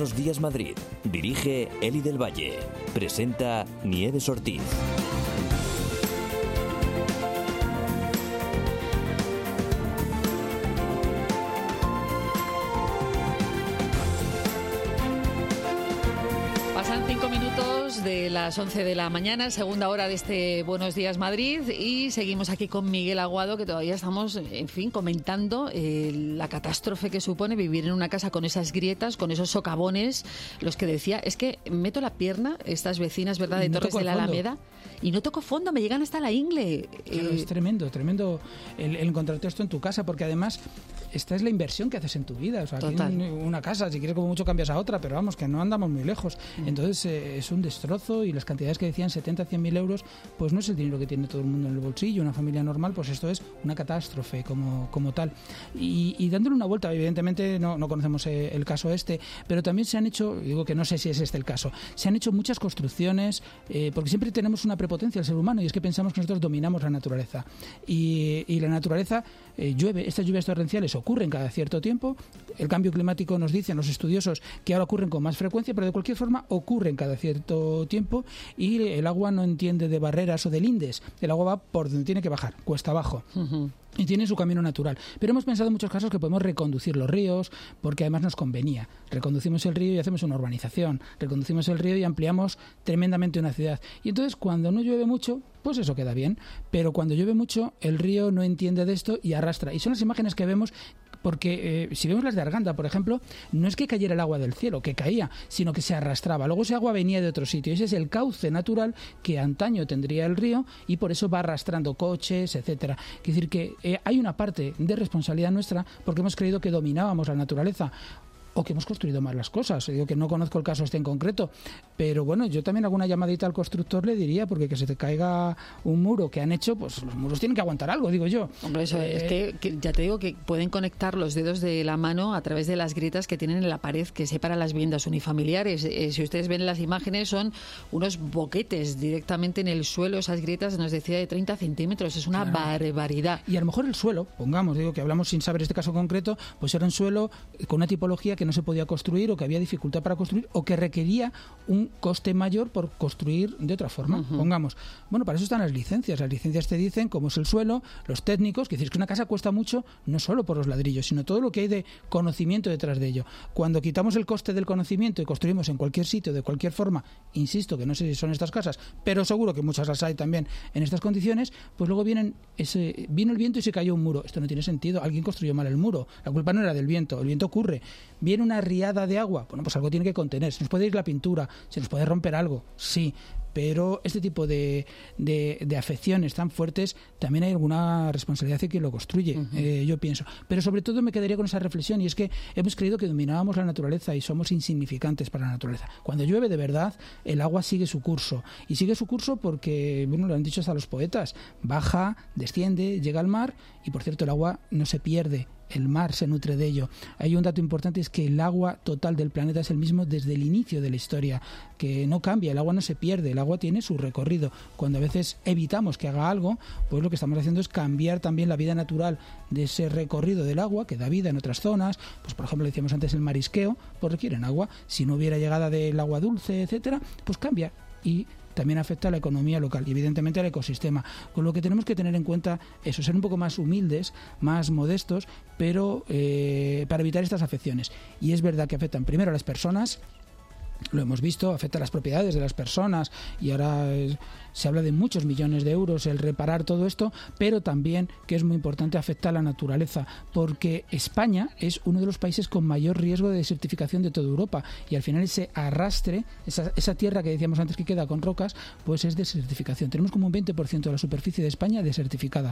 Buenos Días Madrid. Dirige Eli del Valle. Presenta Nieves Ortiz. Pasan 5 minutos de las 11 de la mañana, segunda hora de este Buenos Días Madrid, y seguimos aquí con Miguel Aguado, que todavía estamos, en fin, comentando la catástrofe que supone vivir en una casa con esas grietas, con esos socavones, los que decía, es que meto la pierna, estas vecinas, ¿verdad?, de Torres de la Alameda, y no toco fondo, me llegan hasta la ingle. Claro, es tremendo el encontrarte esto en tu casa, porque además esta es la inversión que haces en tu vida. O sea, aquí una casa, si quieres como mucho cambias a otra, pero vamos, que no andamos muy lejos. Entonces es un destrozo, y las cantidades que decían 70 a 100.000 euros, pues no es el dinero que tiene todo el mundo en el bolsillo. Una familia normal, pues esto es una catástrofe como tal. Y dándole una vuelta, evidentemente no conocemos el caso pero también se han hecho, digo que no sé si es este el caso, se han hecho muchas construcciones, porque siempre tenemos una prepotencia el ser humano, y es que pensamos que nosotros dominamos la naturaleza. Y la naturaleza llueve, estas lluvias torrenciales ocurren cada cierto tiempo. El cambio climático nos dicen los estudiosos que ahora ocurren con más frecuencia, pero de cualquier forma ocurren cada cierto tiempo, y el agua no entiende de barreras o de lindes. El agua va por donde tiene que bajar, cuesta abajo. Y tiene su camino natural. Pero hemos pensado en muchos casos que podemos reconducir los ríos, porque además nos convenía. Reconducimos el río y hacemos una urbanización. Reconducimos el río y ampliamos tremendamente una ciudad. Y entonces, cuando no llueve mucho, pues eso queda bien. Pero cuando llueve mucho, el río no entiende de esto y arrastra. Y son las imágenes que vemos, porque si vemos las de Arganda, por ejemplo, no es que cayera el agua del cielo, que caía, sino que se arrastraba. Luego ese agua venía de otro sitio. Ese es el cauce natural que antaño tendría el río, y por eso va arrastrando coches, etcétera. Quiere decir que hay una parte de responsabilidad nuestra, porque hemos creído que dominábamos la naturaleza, o que hemos construido mal las cosas. Digo que no conozco el caso en concreto, pero bueno, yo también alguna llamadita al constructor le diría, porque que se te caiga un muro que han hecho, pues los muros tienen que aguantar algo, digo yo. Hombre, eso es que ya te digo que pueden conectar los dedos de la mano a través de las grietas que tienen en la pared que separa las viviendas unifamiliares. Si ustedes ven las imágenes, son unos boquetes directamente en el suelo, esas grietas, nos decía, de 30 centímetros, es una barbaridad. Y a lo mejor el suelo, pongamos, digo que hablamos sin saber este caso concreto, pues era un suelo con una tipología que no se podía construir, o que había dificultad para construir, o que requería un coste mayor por construir de otra forma. Pongamos, bueno, para eso están las licencias. Las licencias te dicen cómo es el suelo, los técnicos, que decir que una casa cuesta mucho, no solo por los ladrillos, sino todo lo que hay de conocimiento detrás de ello. Cuando quitamos el coste del conocimiento y construimos en cualquier sitio, de cualquier forma, insisto que no sé si son estas casas, pero seguro que muchas las hay también en estas condiciones, pues luego vino el viento y se cayó un muro. Esto no tiene sentido, alguien construyó mal el muro, la culpa no era del viento, el viento ocurre. Viene una riada de agua, bueno, pues algo tiene que contener. Se nos puede ir la pintura, se nos puede romper algo, sí, pero este tipo de afecciones tan fuertes, también hay alguna responsabilidad de quien lo construye, yo pienso. Pero sobre todo me quedaría con esa reflexión, y es que hemos creído que dominábamos la naturaleza y somos insignificantes para la naturaleza. Cuando llueve de verdad, el agua sigue su curso, y sigue su curso porque, bueno, lo han dicho hasta los poetas, baja, desciende, llega al mar, y por cierto el agua no se pierde, el mar se nutre de ello. Hay un dato importante, es que el agua total del planeta es el mismo desde el inicio de la historia, que no cambia, el agua no se pierde, el agua tiene su recorrido. Cuando a veces evitamos que haga algo, pues lo que estamos haciendo es cambiar también la vida natural de ese recorrido del agua, que da vida en otras zonas. Pues por ejemplo, decíamos antes, el marisqueo, pues requieren agua. Si no hubiera llegada del agua dulce, etcétera, pues cambia, y también afecta a la economía local y evidentemente al ecosistema. Con lo que tenemos que tener en cuenta eso, ser un poco más humildes, más modestos, pero para evitar estas afecciones. Y es verdad que afectan primero a las personas, lo hemos visto, afecta a las propiedades de las personas, y ahora se habla de muchos millones de euros el reparar todo esto, pero también, que es muy importante, afecta a la naturaleza, porque España es uno de los países con mayor riesgo de desertificación de toda Europa, y al final ese arrastre, esa tierra que decíamos antes que queda con rocas, pues es desertificación. Tenemos como un 20% de la superficie de España desertificada,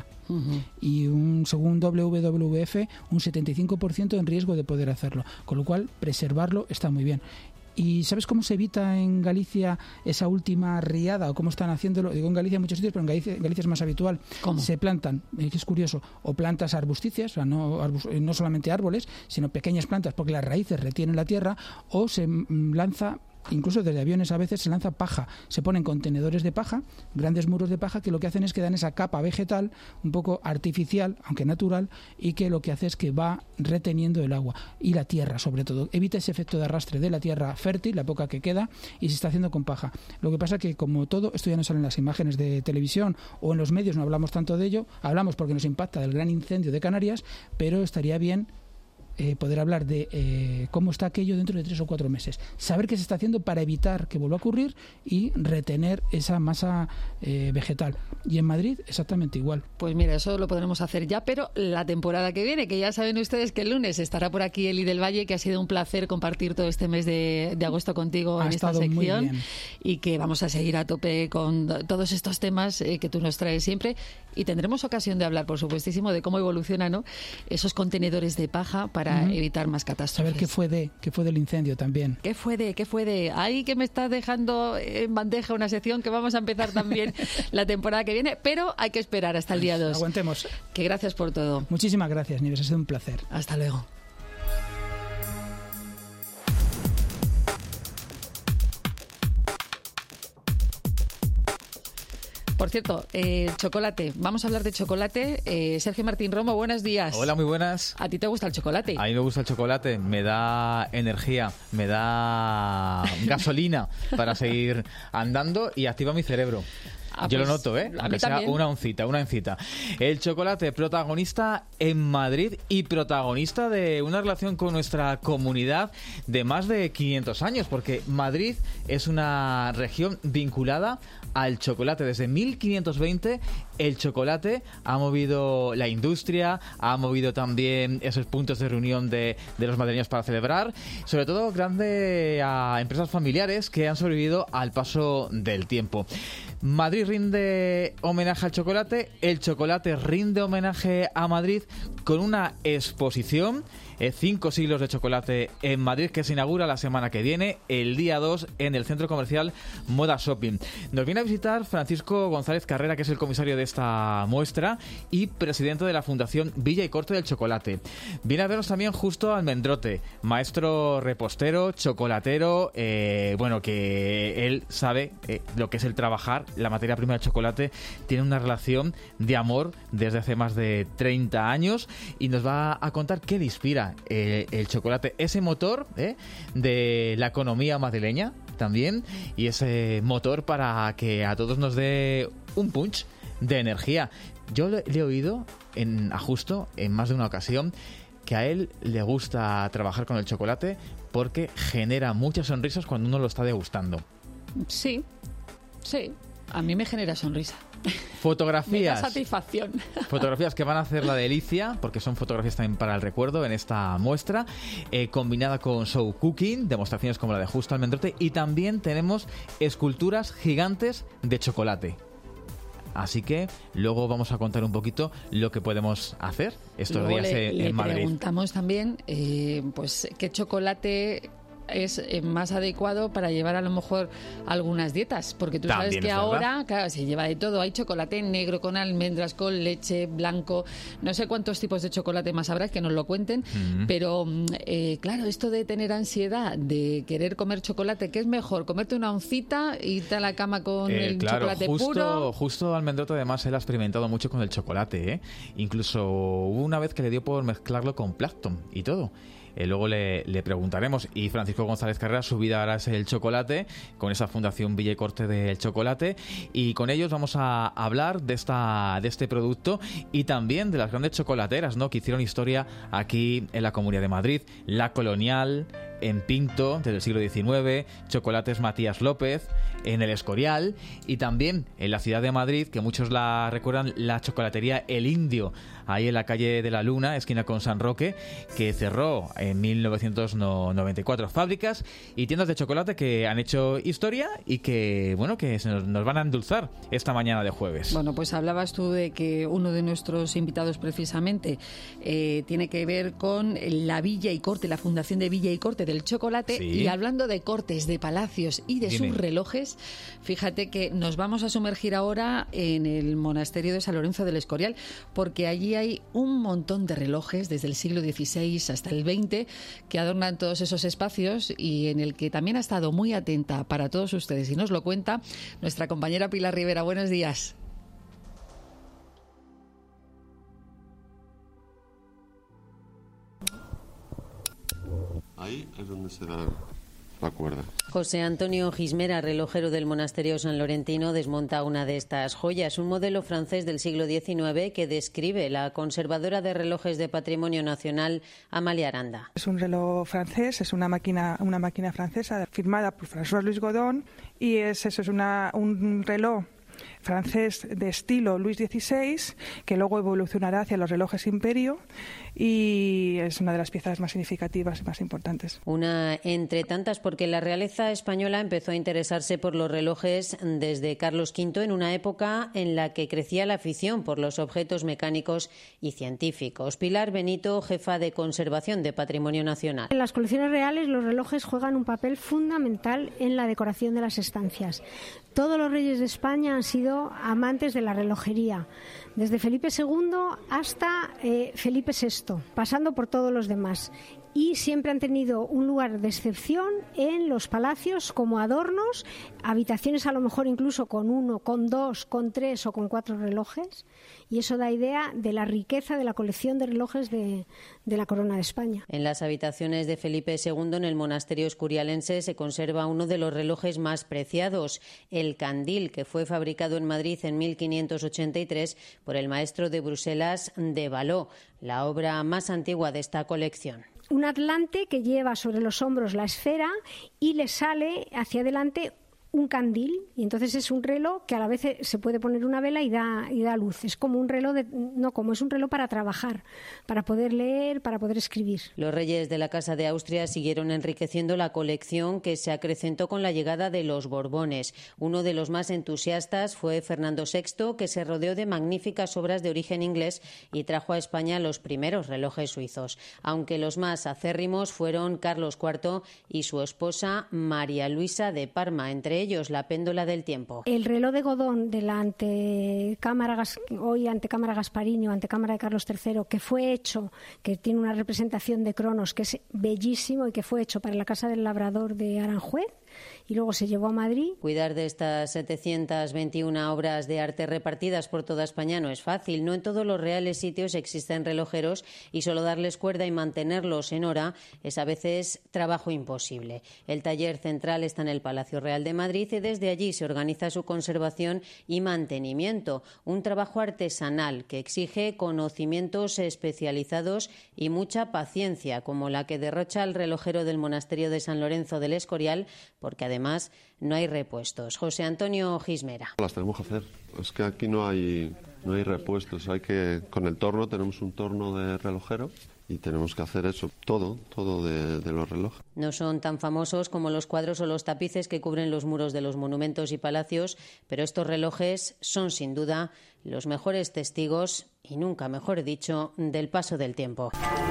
y según WWF un 75% en riesgo de poder hacerlo, con lo cual preservarlo está muy bien. ¿Y sabes cómo se evita en Galicia esa última riada, o cómo están haciéndolo? Digo en Galicia en muchos sitios, pero en Galicia es más habitual. ¿Cómo? Se plantan, que es curioso, o plantas arbusticias, o sea, no solamente árboles, sino pequeñas plantas, porque las raíces retienen la tierra, o se lanza incluso desde aviones a veces se lanza paja. Se ponen contenedores de paja, grandes muros de paja, que lo que hacen es que dan esa capa vegetal un poco artificial, aunque natural, y que lo que hace es que va reteniendo el agua y la tierra, sobre todo. Evita ese efecto de arrastre de la tierra fértil, la poca que queda, y se está haciendo con paja. Lo que pasa que, como todo, esto ya no sale en las imágenes de televisión o en los medios, no hablamos tanto de ello, hablamos porque nos impacta del gran incendio de Canarias, pero estaría bien poder hablar de cómo está aquello dentro de 3 o 4 meses. Saber qué se está haciendo para evitar que vuelva a ocurrir y retener esa masa vegetal. Y en Madrid exactamente igual. Pues mira, eso lo podremos hacer ya, pero la temporada que viene, que ya saben ustedes que el lunes estará por aquí Eli del Valle, que ha sido un placer compartir todo este mes de agosto contigo en esta sección, y que vamos a seguir a tope con todos estos temas que tú nos traes siempre, y tendremos ocasión de hablar, por supuestísimo, de cómo evolucionan, ¿no?, esos contenedores de paja para evitar más catástrofes. Saber qué fue del incendio también. ¿Qué fue de? Ahí que me estás dejando en bandeja una sección que vamos a empezar también la temporada que viene, pero hay que esperar hasta el día 2. Aguantemos. Que gracias por todo. Muchísimas gracias, Nieves, ha sido un placer. Hasta luego. Por cierto, chocolate. Vamos a hablar de chocolate. Sergio Martín Romo, buenos días. Hola, muy buenas. ¿A ti te gusta el chocolate? A mí me gusta el chocolate. Me da energía, me da gasolina para seguir andando y activa mi cerebro. Yo lo noto, aunque sea una oncita. El chocolate, protagonista en Madrid y protagonista de una relación con nuestra comunidad de más de 500 años, porque Madrid es una región vinculada al chocolate. Desde 1520 el chocolate ha movido la industria, ha movido también esos puntos de reunión de los madrileños para celebrar, sobre todo grande a empresas familiares que han sobrevivido al paso del tiempo. Madrid rinde homenaje al chocolate, el chocolate rinde homenaje a Madrid con una exposición, 5 siglos de chocolate en Madrid, que se inaugura la semana que viene, el día 2, en el centro comercial Moda Shopping. Nos viene a visitar Francisco González Carrera, que es el comisario de esta muestra y presidente de la Fundación Villa y Corte del Chocolate. Viene a vernos también Justo Almendrote, maestro repostero, chocolatero, que él sabe lo que es el trabajar la materia prima del chocolate, tiene una relación de amor desde hace más de 30 años y nos va a contar qué le inspira el chocolate, ese motor de la economía madrileña también, y ese motor para que a todos nos dé un punch de energía. Yo le he oído a Justo en más de una ocasión que a él le gusta trabajar con el chocolate porque genera muchas sonrisas cuando uno lo está degustando. Sí, a mí me genera sonrisa. Fotografías. Me da satisfacción. Fotografías que van a hacer la delicia, porque son fotografías también para el recuerdo en esta muestra, combinada con show cooking, demostraciones como la de Justo Almendrote, y también tenemos esculturas gigantes de chocolate. Así que luego vamos a contar un poquito lo que podemos hacer estos luego días en Madrid. Le preguntamos también qué chocolate es más adecuado para llevar a lo mejor algunas dietas, porque tú sabes que ahora, claro, se lleva de todo. Hay chocolate negro con almendras, con leche, blanco, no sé cuántos tipos de chocolate más habrá, que nos lo cuenten, pero claro, esto de tener ansiedad, de querer comer chocolate, ¿qué es mejor? ¿Comerte una oncita y irte a la cama con el chocolate puro? Justo Almendrote, además, él ha experimentado mucho con el chocolate, Incluso hubo una vez que le dio por mezclarlo con Plankton y todo. Luego le preguntaremos. Y Francisco González Carrera, su vida ahora es el chocolate, con esa Fundación Villa y Corte del Chocolate, y con ellos vamos a hablar de este producto y también de las grandes chocolateras, ¿no?, que hicieron historia aquí en la Comunidad de Madrid. La Colonial, en Pinto, desde el siglo XIX, Chocolates Matías López, en el Escorial, y también en la ciudad de Madrid, que muchos la recuerdan, la chocolatería El Indio, ahí en la calle de la Luna, esquina con San Roque, que cerró en 1994. Fábricas y tiendas de chocolate que han hecho historia y que, que nos van a endulzar esta mañana de jueves. Bueno, pues hablabas tú de que uno de nuestros invitados precisamente tiene que ver con la Villa y Corte, la Fundación de Villa y Corte, corte del chocolate. Sí. Y hablando de cortes de palacios y de Dime. sus relojes, fíjate que nos vamos a sumergir ahora en el monasterio de San Lorenzo del Escorial, porque allí hay un montón de relojes desde el siglo XVI hasta el XX que adornan todos esos espacios, y en el que también ha estado muy atenta para todos ustedes y nos lo cuenta nuestra compañera Pilar Rivera. Buenos días. Ahí es donde se da la cuerda. José Antonio Gismera, relojero del monasterio San Lorentino, desmonta una de estas joyas, un modelo francés del siglo XIX que describe la conservadora de relojes de Patrimonio Nacional, Amalia Aranda. Es un reloj francés, es una máquina francesa firmada por François-Louis Godon, y es un reloj francés de estilo Luis XVI, que luego evolucionará hacia los relojes Imperio, y es una de las piezas más significativas y más importantes. Una entre tantas, porque la realeza española empezó a interesarse por los relojes desde Carlos V, en una época en la que crecía la afición por los objetos mecánicos y científicos. Pilar Benito, jefa de conservación de Patrimonio Nacional. En las colecciones reales los relojes juegan un papel fundamental en la decoración de las estancias. Todos los reyes de España han sido amantes de la relojería, desde Felipe II hasta Felipe VI, pasando por todos los demás. Y siempre han tenido un lugar de excepción en los palacios como adornos, habitaciones a lo mejor incluso con 1, con 2, con 3 o con 4 relojes. Y eso da idea de la riqueza de la colección de relojes de la Corona de España. En las habitaciones de Felipe II, en el monasterio escurialense, se conserva uno de los relojes más preciados, el Candil, que fue fabricado en Madrid en 1583 por el maestro de Bruselas de Vallot, la obra más antigua de esta colección. Un atlante que lleva sobre los hombros la esfera y le sale hacia adelante un candil, y entonces es un reloj que a la vez se puede poner una vela y da luz. Es como un reloj es un reloj para trabajar, para poder leer, para poder escribir. Los reyes de la Casa de Austria siguieron enriqueciendo la colección, que se acrecentó con la llegada de los Borbones. Uno de los más entusiastas fue Fernando VI, que se rodeó de magníficas obras de origen inglés y trajo a España los primeros relojes suizos, aunque los más acérrimos fueron Carlos IV y su esposa María Luisa de Parma, entre ellos la péndola del tiempo. El reloj de Godón de la antecámara Gasparini o antecámara de Carlos III, que fue hecho, que tiene una representación de Cronos que es bellísimo y que fue hecho para la Casa del Labrador de Aranjuez, y luego se llevó a Madrid. Cuidar de estas 721 obras de arte repartidas por toda España no es fácil. No en todos los reales sitios existen relojeros, y solo darles cuerda y mantenerlos en hora es a veces trabajo imposible. El taller central está en el Palacio Real de Madrid, y desde allí se organiza su conservación y mantenimiento, un trabajo artesanal que exige conocimientos especializados y mucha paciencia, como la que derrocha el relojero del monasterio de San Lorenzo del Escorial, porque además no hay repuestos. José Antonio Gismera. Las tenemos que hacer. Es que aquí no hay repuestos. Con el torno tenemos un torno de relojero y tenemos que hacer eso, todo de los relojes. No son tan famosos como los cuadros o los tapices que cubren los muros de los monumentos y palacios, pero estos relojes son sin duda los mejores testigos, y nunca mejor dicho, del paso del tiempo.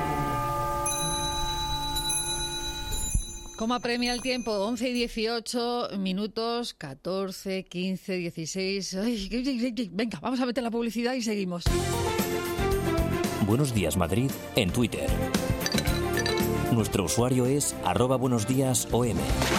¿Cómo apremia el tiempo? 11 y 18 minutos, 14, 15, 16... Venga, vamos a meter la publicidad y seguimos. Buenos días, Madrid, en Twitter. Nuestro usuario es @buenosdiasom.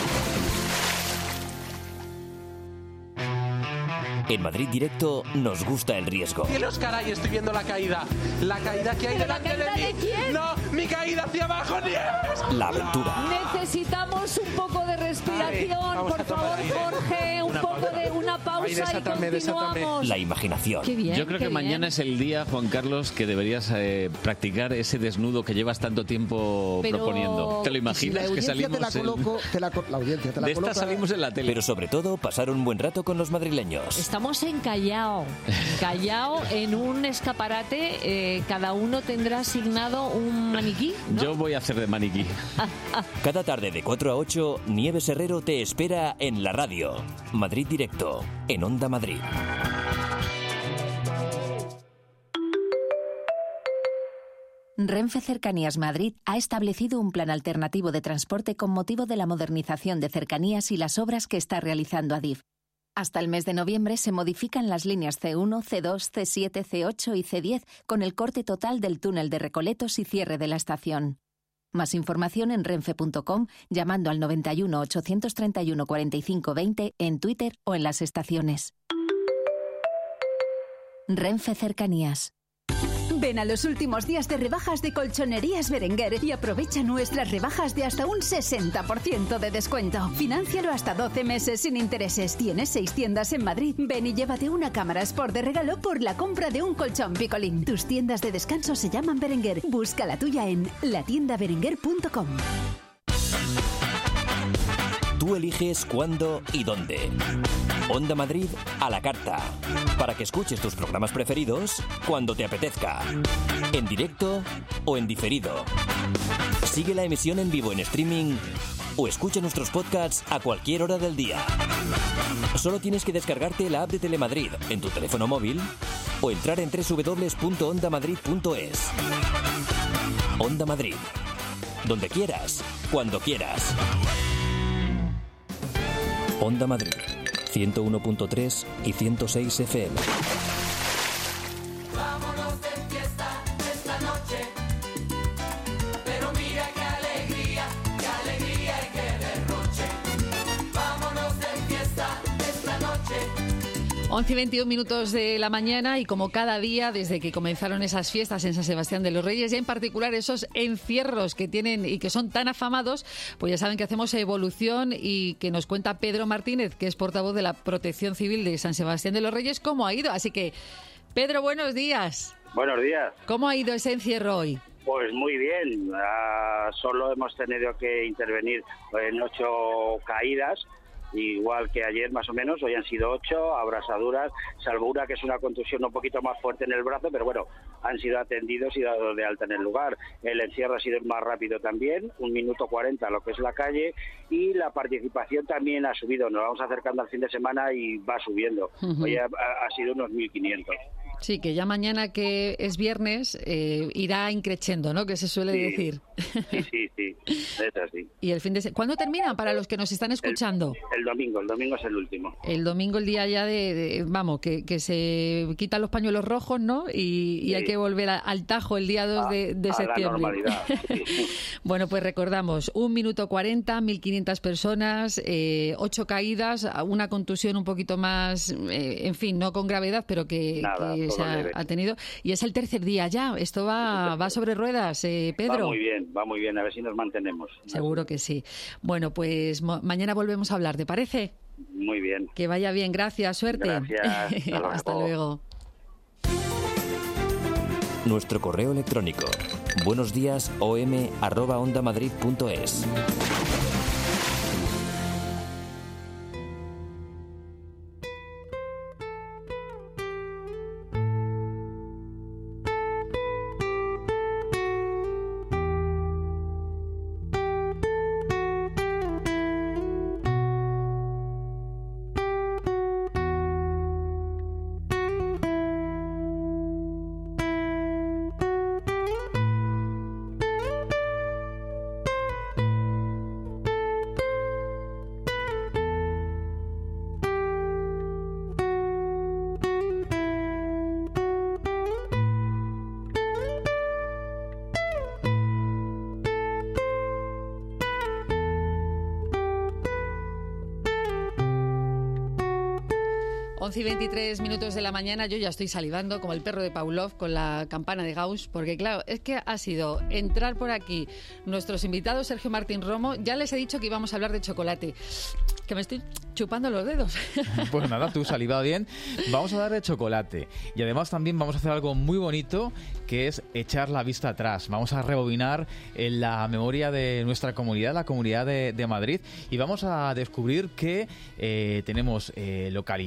En Madrid Directo nos gusta el riesgo. ¡Cielos, caray! Estoy viendo la caída. ¿La caída que hay delante de mí? ¿De quién? ¡No! ¡Mi caída hacia abajo, Nieves! La aventura. Necesitamos un poco de respiración, por favor, Jorge. Un poco de una pausa y continuamos. La imaginación. Qué bien, yo creo que mañana es el día, Juan Carlos, que deberías practicar ese desnudo que llevas tanto tiempo proponiendo. ¿Te lo imaginas? Que salimos la audiencia te la de esta coloca. salimos en la tele. Pero sobre todo, pasar un buen rato con los madrileños. Estamos en Callao, en un escaparate. Cada uno tendrá asignado un maniquí, ¿no? Yo voy a hacer de maniquí. Cada tarde de 4 a 8, Nieves Herrero te espera en la radio. Madrid Directo, en Onda Madrid. Renfe Cercanías Madrid ha establecido un plan alternativo de transporte con motivo de la modernización de cercanías y las obras que está realizando Adif. Hasta el mes de noviembre se modifican las líneas C1, C2, C7, C8 y C10 con el corte total del túnel de Recoletos y cierre de la estación. Más información en renfe.com, llamando al 91 831 45 20 en Twitter o en las estaciones. Renfe Cercanías. Ven a los últimos días de rebajas de Colchonerías Berenguer y aprovecha nuestras rebajas de hasta un 60% de descuento. Fináncialo hasta 12 meses sin intereses. Tienes 6 tiendas en Madrid. Ven y llévate una cámara Sport de regalo por la compra de un colchón Picolín. Tus tiendas de descanso se llaman Berenguer. Busca la tuya en latiendaberenguer.com. Tú eliges cuándo y dónde. Onda Madrid a la carta. Para que escuches tus programas preferidos cuando te apetezca. En directo o en diferido. Sigue la emisión en vivo en streaming o escucha nuestros podcasts a cualquier hora del día. Solo tienes que descargarte la app de Telemadrid en tu teléfono móvil o entrar en www.ondamadrid.es. Onda Madrid. Donde quieras, cuando quieras. Onda Madrid, 101.3 y 106 FM. Vámonos de fiesta esta noche, pero mira qué alegría y qué derroche. Vámonos de fiesta esta noche. 11:21 de la mañana y como cada día desde que comenzaron esas fiestas en San Sebastián de los Reyes y en particular esos encierros que tienen y que son tan afamados, pues ya saben que hacemos evolución y que nos cuenta Pedro Martínez, que es portavoz de la Protección Civil de San Sebastián de los Reyes, cómo ha ido. Así que, Pedro, buenos días. Buenos días. ¿Cómo ha ido ese encierro hoy? Pues muy bien. Solo hemos tenido que intervenir en 8 caídas. Igual que ayer más o menos, hoy han sido 8 abrasaduras, salvo una que es una contusión un poquito más fuerte en el brazo, pero bueno, han sido atendidos y dados de alta en el lugar. El encierro ha sido más rápido también, 1 minuto 40 lo que es la calle, y la participación también ha subido, nos vamos acercando al fin de semana y va subiendo. Hoy ha sido unos 1.500. Sí, que ya mañana, que es viernes, irá increciendo, ¿no? Que se suele decir. Sí, es así. ¿Y el fin de ¿cuándo termina para los que nos están escuchando? El domingo es el último. El domingo, el día ya vamos, que se quitan los pañuelos rojos, ¿no? Y hay que volver al tajo el día 2 de septiembre. A la normalidad. Bueno, pues recordamos, 1 minuto 40, 1.500 personas, 8 caídas, una contusión un poquito más, en fin, no con gravedad, pero que se ha tenido. Y es el tercer día ya. Esto va sobre ruedas, Pedro. Va muy bien. A ver si nos mantenemos. Seguro que sí. Bueno, pues mañana volvemos a hablar, ¿te parece? Muy bien. Que vaya bien. Gracias. Suerte. Gracias. Hasta luego. Nuestro correo electrónico buenosdiasom@ondamadrid.es. Once y 23 minutos de la mañana, yo ya estoy salivando como el perro de Pavlov con la campana de Gauss, porque claro, es que ha sido entrar por aquí nuestros invitados, Sergio Martín Romo. Ya les he dicho que íbamos a hablar de chocolate, que me estoy chupando los dedos. Pues nada, tú salivado bien. Vamos a hablar de chocolate y además también vamos a hacer algo muy bonito, que es echar la vista atrás. Vamos a rebobinar en la memoria de nuestra comunidad, la Comunidad de Madrid, y vamos a descubrir que tenemos localidades,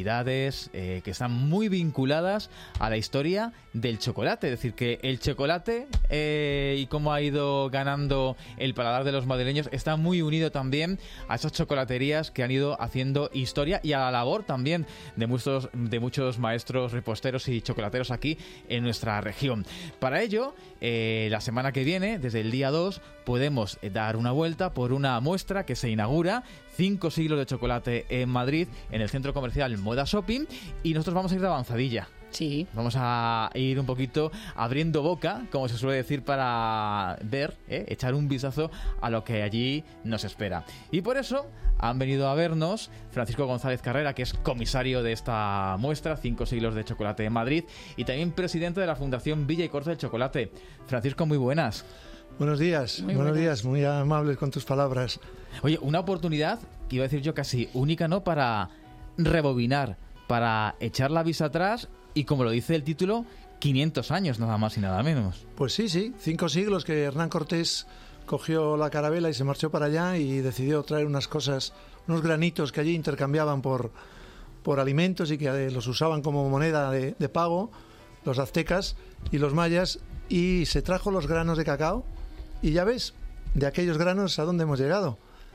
efemérides que están muy vinculadas a la historia del chocolate. Es decir, que el chocolate y cómo ha ido ganando el paladar de los madrileños está muy unido también a esas chocolaterías que han ido haciendo historia y a la labor también de muchos maestros reposteros y chocolateros aquí en nuestra región. Para ello, la semana que viene, desde el día 2, podemos dar una vuelta por una muestra que se inaugura, 5 siglos de chocolate en Madrid, en el centro comercial Moda Shopping, y nosotros vamos a ir de avanzadilla. Sí. Vamos a ir un poquito abriendo boca, como se suele decir, para ver, echar un vistazo a lo que allí nos espera. Y por eso han venido a vernos Francisco González Carrera, que es comisario de esta muestra, 5 siglos de chocolate en Madrid, y también presidente de la Fundación Villa y Corte del Chocolate. Francisco, muy buenas. Buenos días, buenos días, muy amables con tus palabras. Oye, una oportunidad, que iba a decir yo casi única, ¿no?, para rebobinar, para echar la vista atrás y, como lo dice el título, 500 años, nada más y nada menos. Pues sí, 5 siglos que Hernán Cortés cogió la carabela y se marchó para allá y decidió traer unas cosas, unos granitos que allí intercambiaban por alimentos y que los usaban como moneda de pago, los aztecas y los mayas, y se trajo los granos de cacao. Y ya ves, de aquellos granos, ¿a dónde hemos llegado?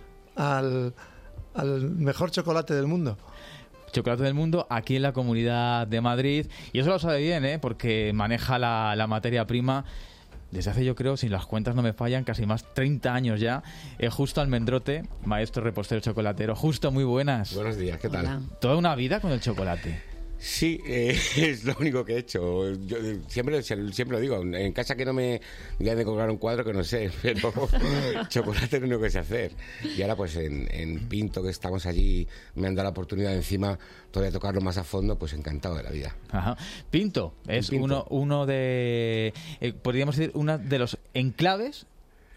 Al mejor chocolate del mundo. Chocolate del mundo aquí en la Comunidad de Madrid. Y eso lo sabe bien, porque maneja la materia prima desde hace, yo creo, si las cuentas no me fallan, casi más 30 años ya. Justo Almendrote, maestro repostero chocolatero. Justo, muy buenas. Buenos días, ¿qué tal? Hola. Toda una vida con el chocolate. Sí, es lo único que he hecho. Yo siempre lo digo, en casa que no me voy a colgar un cuadro que no sé, pero chocolate es lo único que sé hacer. Y ahora pues en Pinto, que estamos allí, me han dado la oportunidad encima todavía tocarlo más a fondo, pues encantado de la vida. Ajá. Pinto es uno de, podríamos decir, uno de los claves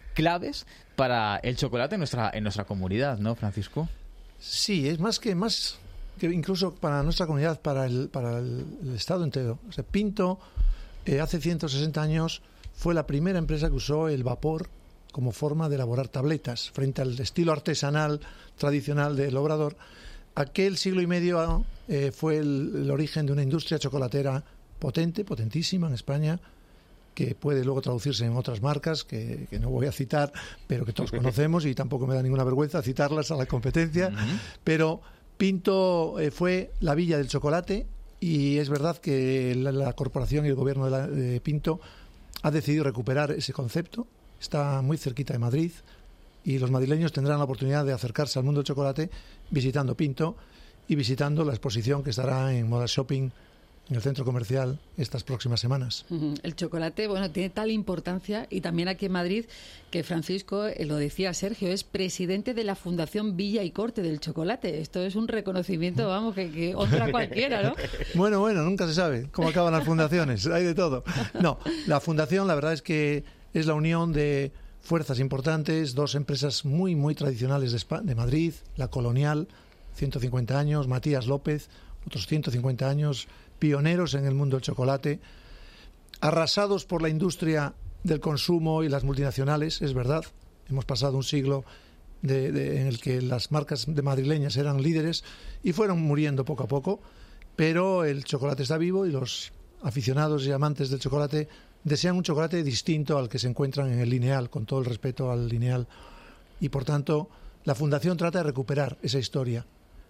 para el chocolate en nuestra comunidad, ¿no, Francisco? Sí, es más que incluso para nuestra comunidad, para el Estado entero. O sea, Pinto, hace 160 años, fue la primera empresa que usó el vapor como forma de elaborar tabletas, frente al estilo artesanal tradicional del obrador. Aquel siglo y medio fue el origen de una industria chocolatera potentísima en España, que puede luego traducirse en otras marcas que no voy a citar, pero que todos conocemos, y tampoco me da ninguna vergüenza citarlas a la competencia. Pero Pinto fue la villa del chocolate, y es verdad que la corporación y el gobierno de Pinto ha decidido recuperar ese concepto. Está muy cerquita de Madrid y los madrileños tendrán la oportunidad de acercarse al mundo del chocolate visitando Pinto y visitando la exposición que estará en Moda Shopping, en el centro comercial, estas próximas semanas. El chocolate, bueno, tiene tal importancia, y también aquí en Madrid, que Francisco, lo decía Sergio, es presidente de la Fundación Villa y Corte del Chocolate. Esto es un reconocimiento, vamos, que otra cualquiera, ¿no? Bueno, nunca se sabe cómo acaban las fundaciones, hay de todo. No, la fundación, la verdad es que es la unión de fuerzas importantes, 2 empresas muy, muy tradicionales de Madrid, la Colonial, 150 años, Matías López, otros 150 años, pioneros en el mundo del chocolate, arrasados por la industria del consumo y las multinacionales, es verdad. Hemos pasado un siglo en el que las marcas de madrileñas eran líderes y fueron muriendo poco a poco, pero el chocolate está vivo y los aficionados y amantes del chocolate desean un chocolate distinto al que se encuentran en el lineal, con todo el respeto al lineal. Y por tanto, la Fundación trata de recuperar esa historia.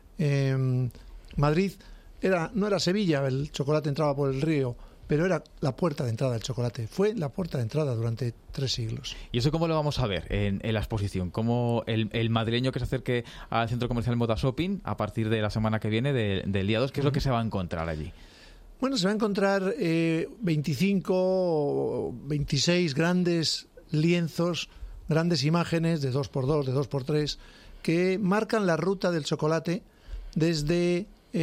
Madrid no era Sevilla, el chocolate entraba por el río, pero era la puerta de entrada del chocolate. Fue la puerta de entrada durante 3 siglos. ¿Y eso cómo lo vamos a ver en la exposición? ¿Cómo el madrileño que se acerque al centro comercial Moda Shopping a partir de la semana que viene, del día 2, qué es lo que se va a encontrar allí? Bueno, se va a encontrar 25 o 26 grandes lienzos, grandes imágenes de 2x2, de 2x3, que marcan la ruta del chocolate desde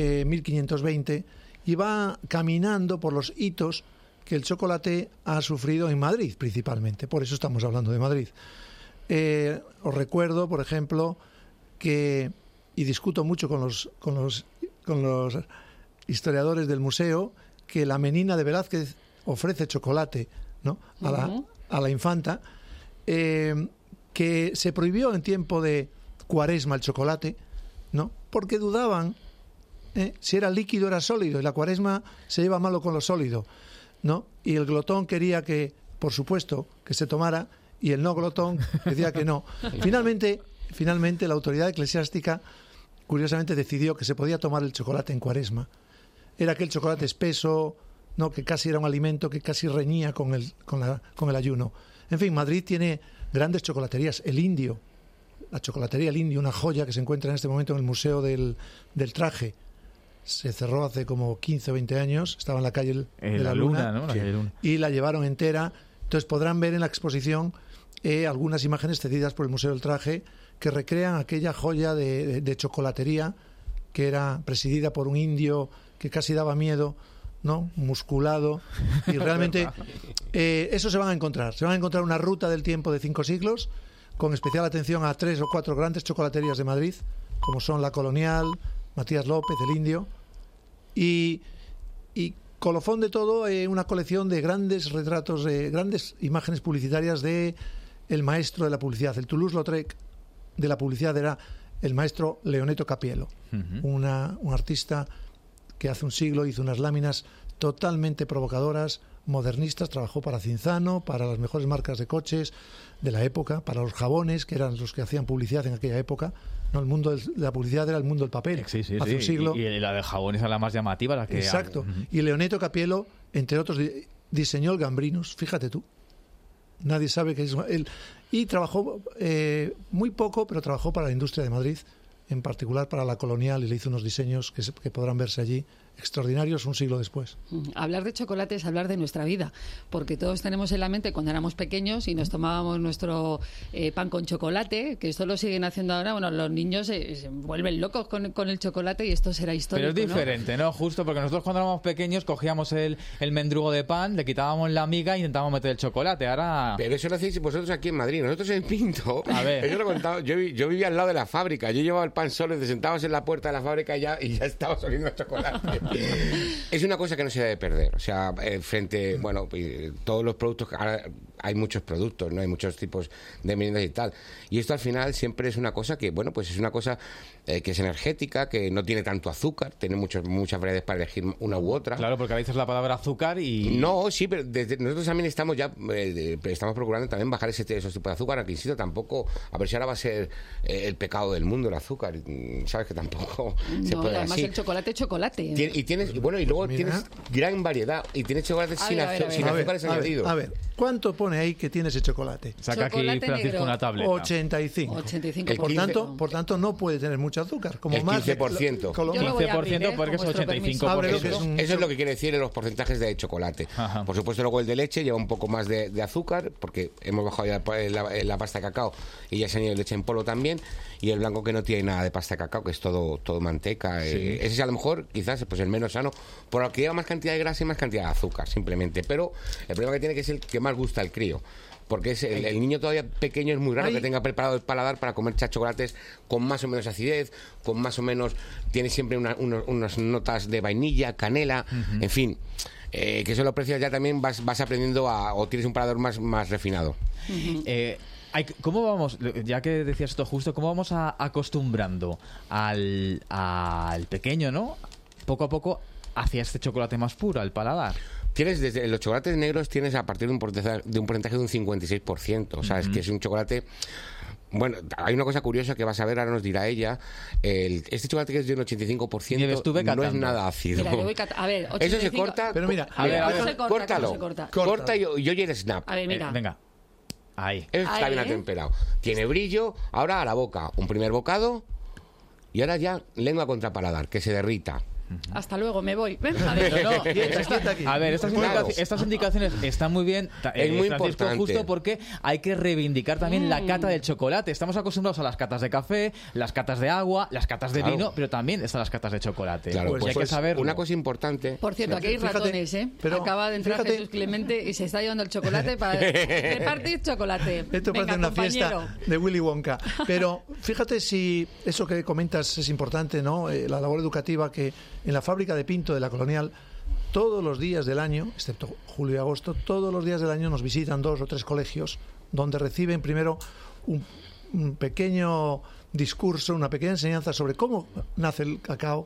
1520 y va caminando por los hitos que el chocolate ha sufrido en Madrid principalmente. Por eso estamos hablando de Madrid. Os recuerdo, por ejemplo, y discuto mucho con los historiadores del museo, que la menina de Velázquez ofrece chocolate, ¿no?, a la infanta, que se prohibió en tiempo de Cuaresma el chocolate, ¿no?, porque dudaban si era líquido era sólido, y la Cuaresma se lleva malo con lo sólido, ¿no? Y el glotón quería que, por supuesto, que se tomara, y el no glotón decía que no. Finalmente la autoridad eclesiástica, curiosamente, decidió que se podía tomar el chocolate en Cuaresma. Era aquel chocolate espeso, ¿no?, que casi era un alimento, que casi reñía con el ayuno. En fin, Madrid tiene grandes chocolaterías. El Indio, la chocolatería El Indio, una joya que se encuentra en este momento en el Museo del Traje. Se cerró hace como 15 o 20 años, estaba en la calle de la Luna, ¿no? La calle Luna. Y la llevaron entera. Entonces podrán ver en la exposición algunas imágenes cedidas por el Museo del Traje que recrean aquella joya de chocolatería que era presidida por un indio que casi daba miedo, ¿no?, musculado, y realmente eso se van a encontrar una ruta del tiempo de 5 siglos, con especial atención a 3 o 4 grandes chocolaterías de Madrid, como son La Colonial, Matías López, El Indio, y colofón de todo, una colección de grandes retratos, de grandes imágenes publicitarias de el maestro de la publicidad. El Toulouse-Lautrec de la publicidad era el maestro Leoneto Capiello, un artista que hace un siglo hizo unas láminas totalmente provocadoras, modernistas. Trabajó para Cinzano, para las mejores marcas de coches de la época, para los jabones, que eran los que hacían publicidad en aquella época. No, el mundo de la publicidad era el mundo del papel. Sí, hace un siglo. Y la de jabones era la más llamativa. La que Exacto. Y Leoneto Capiello, entre otros, diseñó el Gambrinus, fíjate tú. Nadie sabe que es él. Y trabajó muy poco, pero trabajó para la industria de Madrid, en particular para La Colonial, y le hizo unos diseños que podrán verse allí, extraordinarios un siglo después. Hablar de chocolate es hablar de nuestra vida, porque todos tenemos en la mente cuando éramos pequeños y nos tomábamos nuestro pan con chocolate, que esto lo siguen haciendo ahora. Bueno, los niños se vuelven locos con el chocolate, y esto será histórico. Pero es diferente, ¿no? Justo porque nosotros cuando éramos pequeños cogíamos el mendrugo de pan, le quitábamos la miga e intentábamos meter el chocolate. Ahora... Pero eso lo hacéis vosotros aquí en Madrid. Nosotros en Pinto, a ver. Eso lo he contado, yo vivía al lado de la fábrica. Yo llevaba el pan solo y te sentabas en la puerta de la fábrica y ya estabas oliendo a chocolate. Es una cosa que no se debe perder. O sea, frente, bueno, todos los productos, ahora hay muchos productos, no hay muchos tipos de meriendas y tal. Y esto al final siempre es una cosa que, bueno, pues es una cosa que es energética, que no tiene tanto azúcar, tiene muchas variedades para elegir una u otra. Claro, porque a veces la palabra azúcar y... No, sí, pero nosotros también estamos procurando también bajar esos tipos de azúcar, aunque insisto, tampoco, a ver si ahora va a ser el pecado del mundo el azúcar, sabes que tampoco se puede además así. El chocolate es chocolate. Y luego tienes gran variedad, y tienes chocolate sin azúcares añadidos. A ver, ¿cuánto pone ahí que tiene ese chocolate? Saca aquí Francisco una tableta. 85%. Por tanto, no puede tener mucho azúcar. Como el 15%. Más 15% porque es 85%. Eso es lo que quiere decir en los porcentajes de chocolate. Ajá. Por supuesto, luego el de leche lleva un poco más de azúcar, porque hemos bajado ya la pasta de cacao y ya se ha añadido leche en polvo también. Y el blanco, que no tiene nada de pasta de cacao, que es todo manteca. Sí. Ese es a lo mejor, quizás, pues el menos sano, por lo que lleva más cantidad de grasa y más cantidad de azúcar, simplemente. Pero el problema que tiene que es el que más gusta al crío. Porque es el niño todavía pequeño es muy raro que tenga preparado el paladar para comer chocolates con más o menos acidez, con más o menos... Tiene siempre unas notas de vainilla, canela, en fin... que eso lo aprecias ya también, vas aprendiendo o tienes un paladar más refinado. ¿Cómo vamos, ya que decías esto justo, cómo vamos acostumbrando al pequeño, ¿no?, poco a poco hacia este chocolate más puro, al paladar? Tienes desde los chocolates negros, tienes a partir de un porcentaje de un 56%. O sea, es que es un chocolate... Bueno, hay una cosa curiosa que vas a ver, ahora nos dirá ella. Este chocolate que es de un 85% no es nada ácido. Mira, a ver, 85... Eso se corta... Pero mira, córtalo. Corta y oye el snap. A ver, mira. Venga. Ahí. Está bien atemperado. Tiene brillo. Ahora a la boca. Un primer bocado. Y ahora ya lengua contra paladar, que se derrita. Hasta luego, me voy. A ver, estas indicaciones están muy bien. Es muy Francisco, importante. justo porque hay que reivindicar también la cata del chocolate. Estamos acostumbrados a las catas de café, las catas de agua, las catas de vino, pero también están las catas de chocolate. Claro, y hay que saberlo. Una cosa importante. Por cierto, aquí hay ratones, Pero acaba de entrar Jesús Clemente y se está llevando el chocolate para repartir chocolate. Esto parece una fiesta de Willy Wonka. Pero fíjate si eso que comentas es importante, ¿no? La labor educativa que en la fábrica de Pinto de La Colonial, todos los días del año, excepto julio y agosto, todos los días del año nos visitan 2 o 3 colegios donde reciben primero un pequeño discurso, una pequeña enseñanza sobre cómo nace el cacao,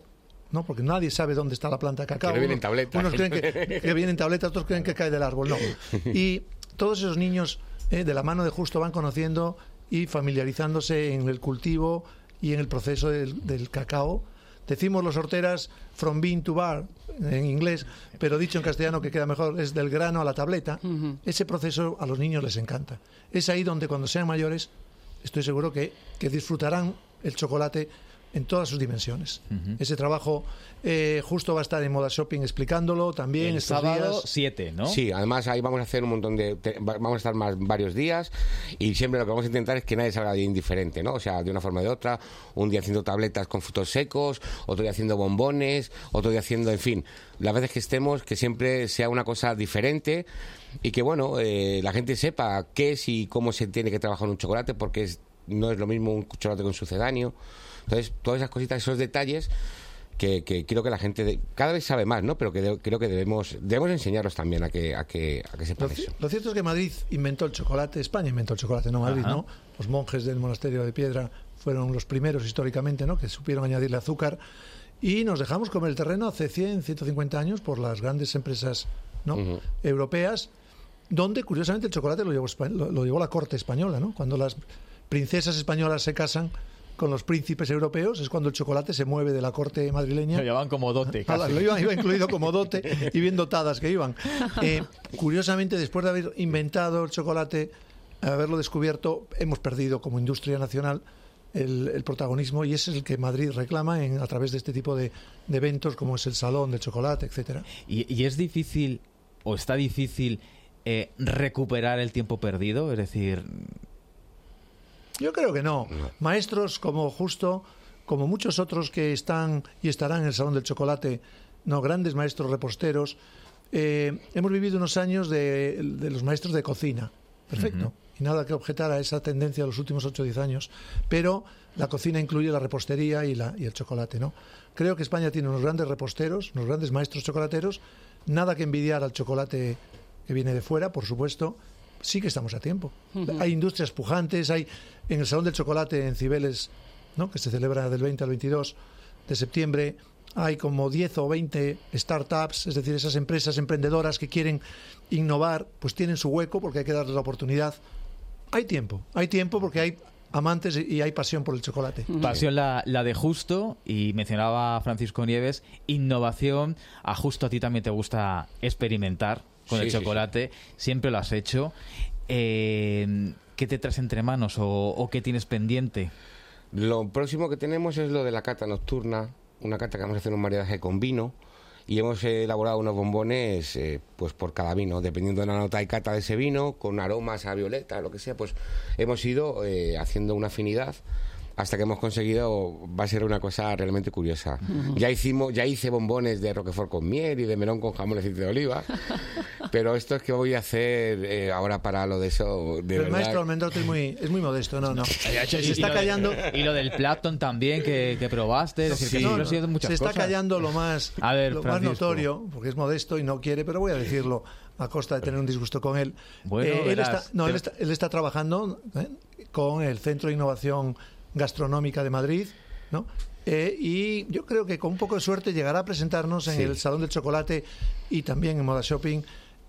¿no? Porque nadie sabe dónde está la planta de cacao. Que no vienen tabletas. Unos creen que vienen tabletas, otros creen que cae del árbol. No. Y todos esos niños, de la mano de Justo, van conociendo y familiarizándose en el cultivo y en el proceso del cacao. Decimos los horteras from bean to bar en inglés, pero dicho en castellano que queda mejor, es del grano a la tableta. Ese proceso a los niños les encanta. Es ahí donde cuando sean mayores estoy seguro que disfrutarán el chocolate en todas sus dimensiones. Ese trabajo Justo va a estar en Moda Shopping explicándolo también el estos sábado días. 7, ¿no? Sí, además ahí vamos a hacer un montón vamos a estar varios días, y siempre lo que vamos a intentar es que nadie salga de indiferente, ¿no? O sea, de una forma o de otra, un día haciendo tabletas con frutos secos, otro día haciendo bombones, otro día haciendo, en fin, las veces que estemos, que siempre sea una cosa diferente y que, bueno, la gente sepa qué es y cómo se tiene que trabajar un chocolate, porque no es lo mismo un chocolate con sucedáneo. Entonces, todas esas cositas, esos detalles que creo que la gente cada vez sabe más, ¿no? Pero que creo que debemos enseñarlos también a que sepan eso. Lo cierto es que Madrid inventó el chocolate, España inventó el chocolate, no Madrid, ¿no? Los monjes del monasterio de Piedra fueron los primeros históricamente, ¿no? Que supieron añadirle azúcar, y nos dejamos comer el terreno hace 100, 150 años por las grandes empresas, ¿no? Europeas, donde curiosamente el chocolate lo llevó la corte española, ¿no? Cuando las princesas españolas se casan con los príncipes europeos, es cuando el chocolate se mueve de la corte madrileña. Lo llevaban como dote, casi. Iba incluido como dote, y bien dotadas que iban. Curiosamente, después de haber inventado el chocolate, haberlo descubierto, hemos perdido como industria nacional el protagonismo, y ese es el que Madrid reclama a través de este tipo de eventos, como es el Salón del Chocolate, etcétera. ¿Y es difícil, o está difícil, recuperar el tiempo perdido? Es decir... Yo creo que no. Maestros como Justo, como muchos otros que están y estarán en el Salón del Chocolate, no, grandes maestros reposteros, hemos vivido unos años de los maestros de cocina. Perfecto. Y nada que objetar a esa tendencia de los últimos 8 o 10 años. Pero la cocina incluye la repostería y el chocolate, ¿no? Creo que España tiene unos grandes reposteros, unos grandes maestros chocolateros. Nada que envidiar al chocolate que viene de fuera, por supuesto. Sí que estamos a tiempo. Hay industrias pujantes, hay en el Salón del Chocolate en Cibeles, ¿no? Que se celebra del 20 al 22 de septiembre, hay como 10 o 20 startups, es decir, esas empresas emprendedoras que quieren innovar, pues tienen su hueco porque hay que darles la oportunidad. Hay tiempo porque hay amantes y hay pasión por el chocolate. Pasión la de Justo, y mencionaba Francisco Nieves, innovación. A Justo a ti también te gusta experimentar con el chocolate, siempre lo has hecho. ¿Qué te traes entre manos o qué tienes pendiente? Lo próximo que tenemos es lo de la cata nocturna, una cata que vamos a hacer un maridaje con vino, y hemos elaborado unos bombones pues por cada vino, dependiendo de la nota y cata de ese vino, con aromas a violeta, lo que sea, pues hemos ido haciendo una afinidad hasta que hemos conseguido, va a ser una cosa realmente curiosa. Ya hice bombones de Roquefort con miel y de melón con jamón y aceite de oliva, pero esto es que voy a hacer ahora para lo de eso. Pero el maestro Almendrote es muy modesto, no. Se está callando. Y lo del Platon también que probaste, es decir, que se está callando lo más notorio, porque es modesto y no quiere, pero voy a decirlo a costa de tener un disgusto con él. Bueno, él está trabajando con el Centro de Innovación Gastronómica de Madrid, ¿no? Y yo creo que con un poco de suerte llegará a presentarnos en el Salón del Chocolate y también en Moda Shopping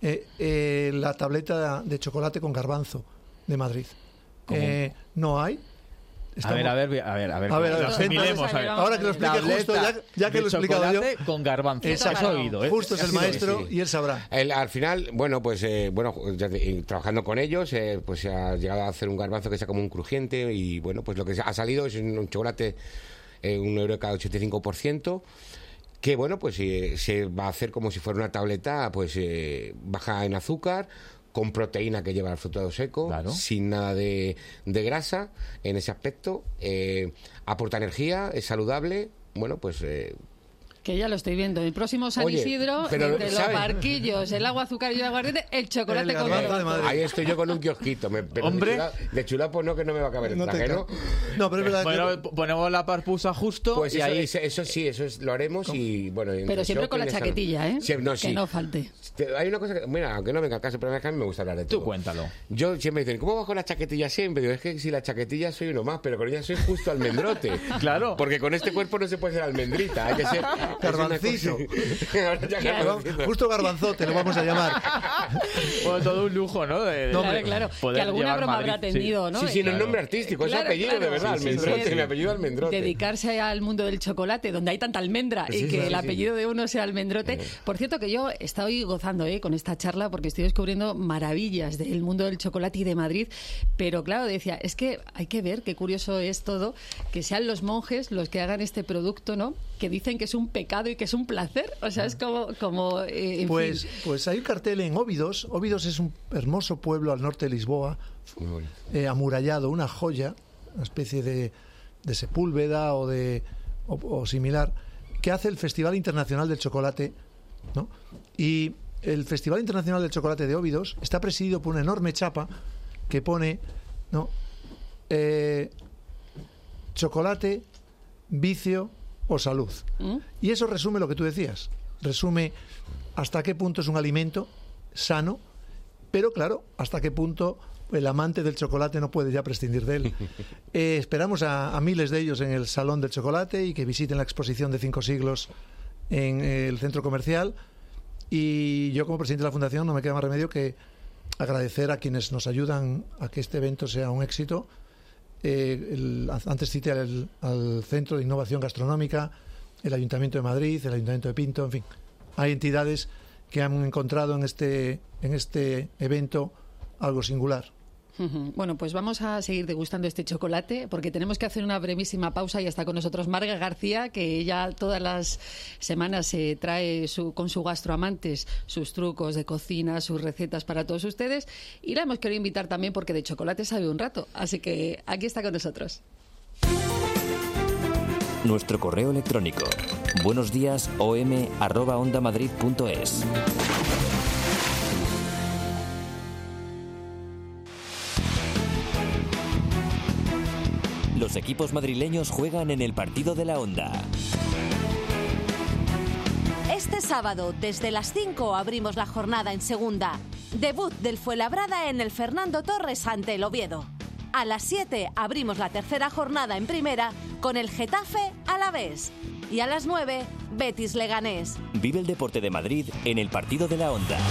la tableta de chocolate con garbanzo de Madrid. No hay. A ver. Ahora que lo explique Justo, ya que lo he explicado yo. Con garbanzo. Exacto. Justo es el maestro y él sabrá. Al final, trabajando con ellos, pues se ha llegado a hacer un garbanzo que sea como un crujiente, y bueno, pues lo que ha salido es un chocolate, un Eureka 85%, que bueno, pues se va a hacer como si fuera una tableta, pues baja en azúcar, con proteína que lleva el fruto seco, sin nada de grasa en ese aspecto, aporta energía, es saludable, bueno, pues... Que ya lo estoy viendo. El próximo San Isidro, entre los barquillos, el agua, azúcar y el aguardiente, el chocolate con garbanzo. Ahí estoy yo con un kiosquito. Hombre, de chulapo no, que no me va a caber el traje, ¿no? No, pero es verdad. Bueno, ponemos la parpusa justo. Pues y eso sí, lo haremos y bueno. Pero siempre con la chaquetilla, ¿eh? No, sí. Que no falte. Hay una cosa que, mira, aunque no venga al caso, pero es que a mí me gusta hablar de todo. Tú cuéntalo. Yo siempre dicen, ¿cómo vas con la chaquetilla siempre? Digo, es que si la chaquetilla soy uno más, pero con ella soy justo almendrote. Claro. Porque con este cuerpo no se puede ser almendrita, hay que ser garbancito. Justo garbanzote lo vamos a llamar. Bueno, todo un lujo, ¿no? Claro. Que alguna broma Madrid, habrá tenido, ¿no? Sí, no es nombre artístico, es apellido de verdad, almendrote, mi apellido almendrote. Dedicarse al mundo del chocolate, donde hay tanta almendra y que el apellido de uno sea almendrote. Por cierto, que yo estoy gozando con esta charla porque estoy descubriendo maravillas del mundo del chocolate y de Madrid, pero claro, decía, es que hay que ver qué curioso es todo, que sean los monjes los que hagan este producto, ¿no? Que dicen que es un pecado y que es un placer, o sea, es como pues hay un cartel en Óbidos. Óbidos es un hermoso pueblo al norte de Lisboa, amurallado, una joya, una especie de Sepúlveda o similar, que hace el Festival Internacional del Chocolate, ¿no? Y el Festival Internacional del Chocolate de Óbidos está presidido por una enorme chapa que pone, ¿no? Chocolate, vicio o salud. Y eso resume lo que tú decías. Resume hasta qué punto es un alimento sano, pero claro, hasta qué punto el amante del chocolate no puede ya prescindir de él. Esperamos a miles de ellos en el Salón del Chocolate y que visiten la exposición de 5 siglos en el centro comercial. Y yo, como presidente de la Fundación, no me queda más remedio que agradecer a quienes nos ayudan a que este evento sea un éxito. Antes cité al Centro de Innovación Gastronómica, el Ayuntamiento de Madrid, el Ayuntamiento de Pinto, en fin. Hay entidades que han encontrado en este evento algo singular. Bueno, pues vamos a seguir degustando este chocolate porque tenemos que hacer una brevísima pausa y está con nosotros Marga García, que ella todas las semanas se trae con su gastroamantes sus trucos de cocina, sus recetas para todos ustedes, y la hemos querido invitar también porque de chocolate sabe un rato, así que aquí está con nosotros. Nuestro correo electrónico buenosdiasom@ondamadrid.es. Los equipos madrileños juegan en el partido de la Onda. Este sábado, desde las 5, abrimos la jornada en segunda. Debut del Fuenlabrada en el Fernando Torres ante el Oviedo. A las 7 abrimos la tercera jornada en primera con el Getafe Alavés. Y a las 9, Betis Leganés. Vive el deporte de Madrid en el partido de la Onda.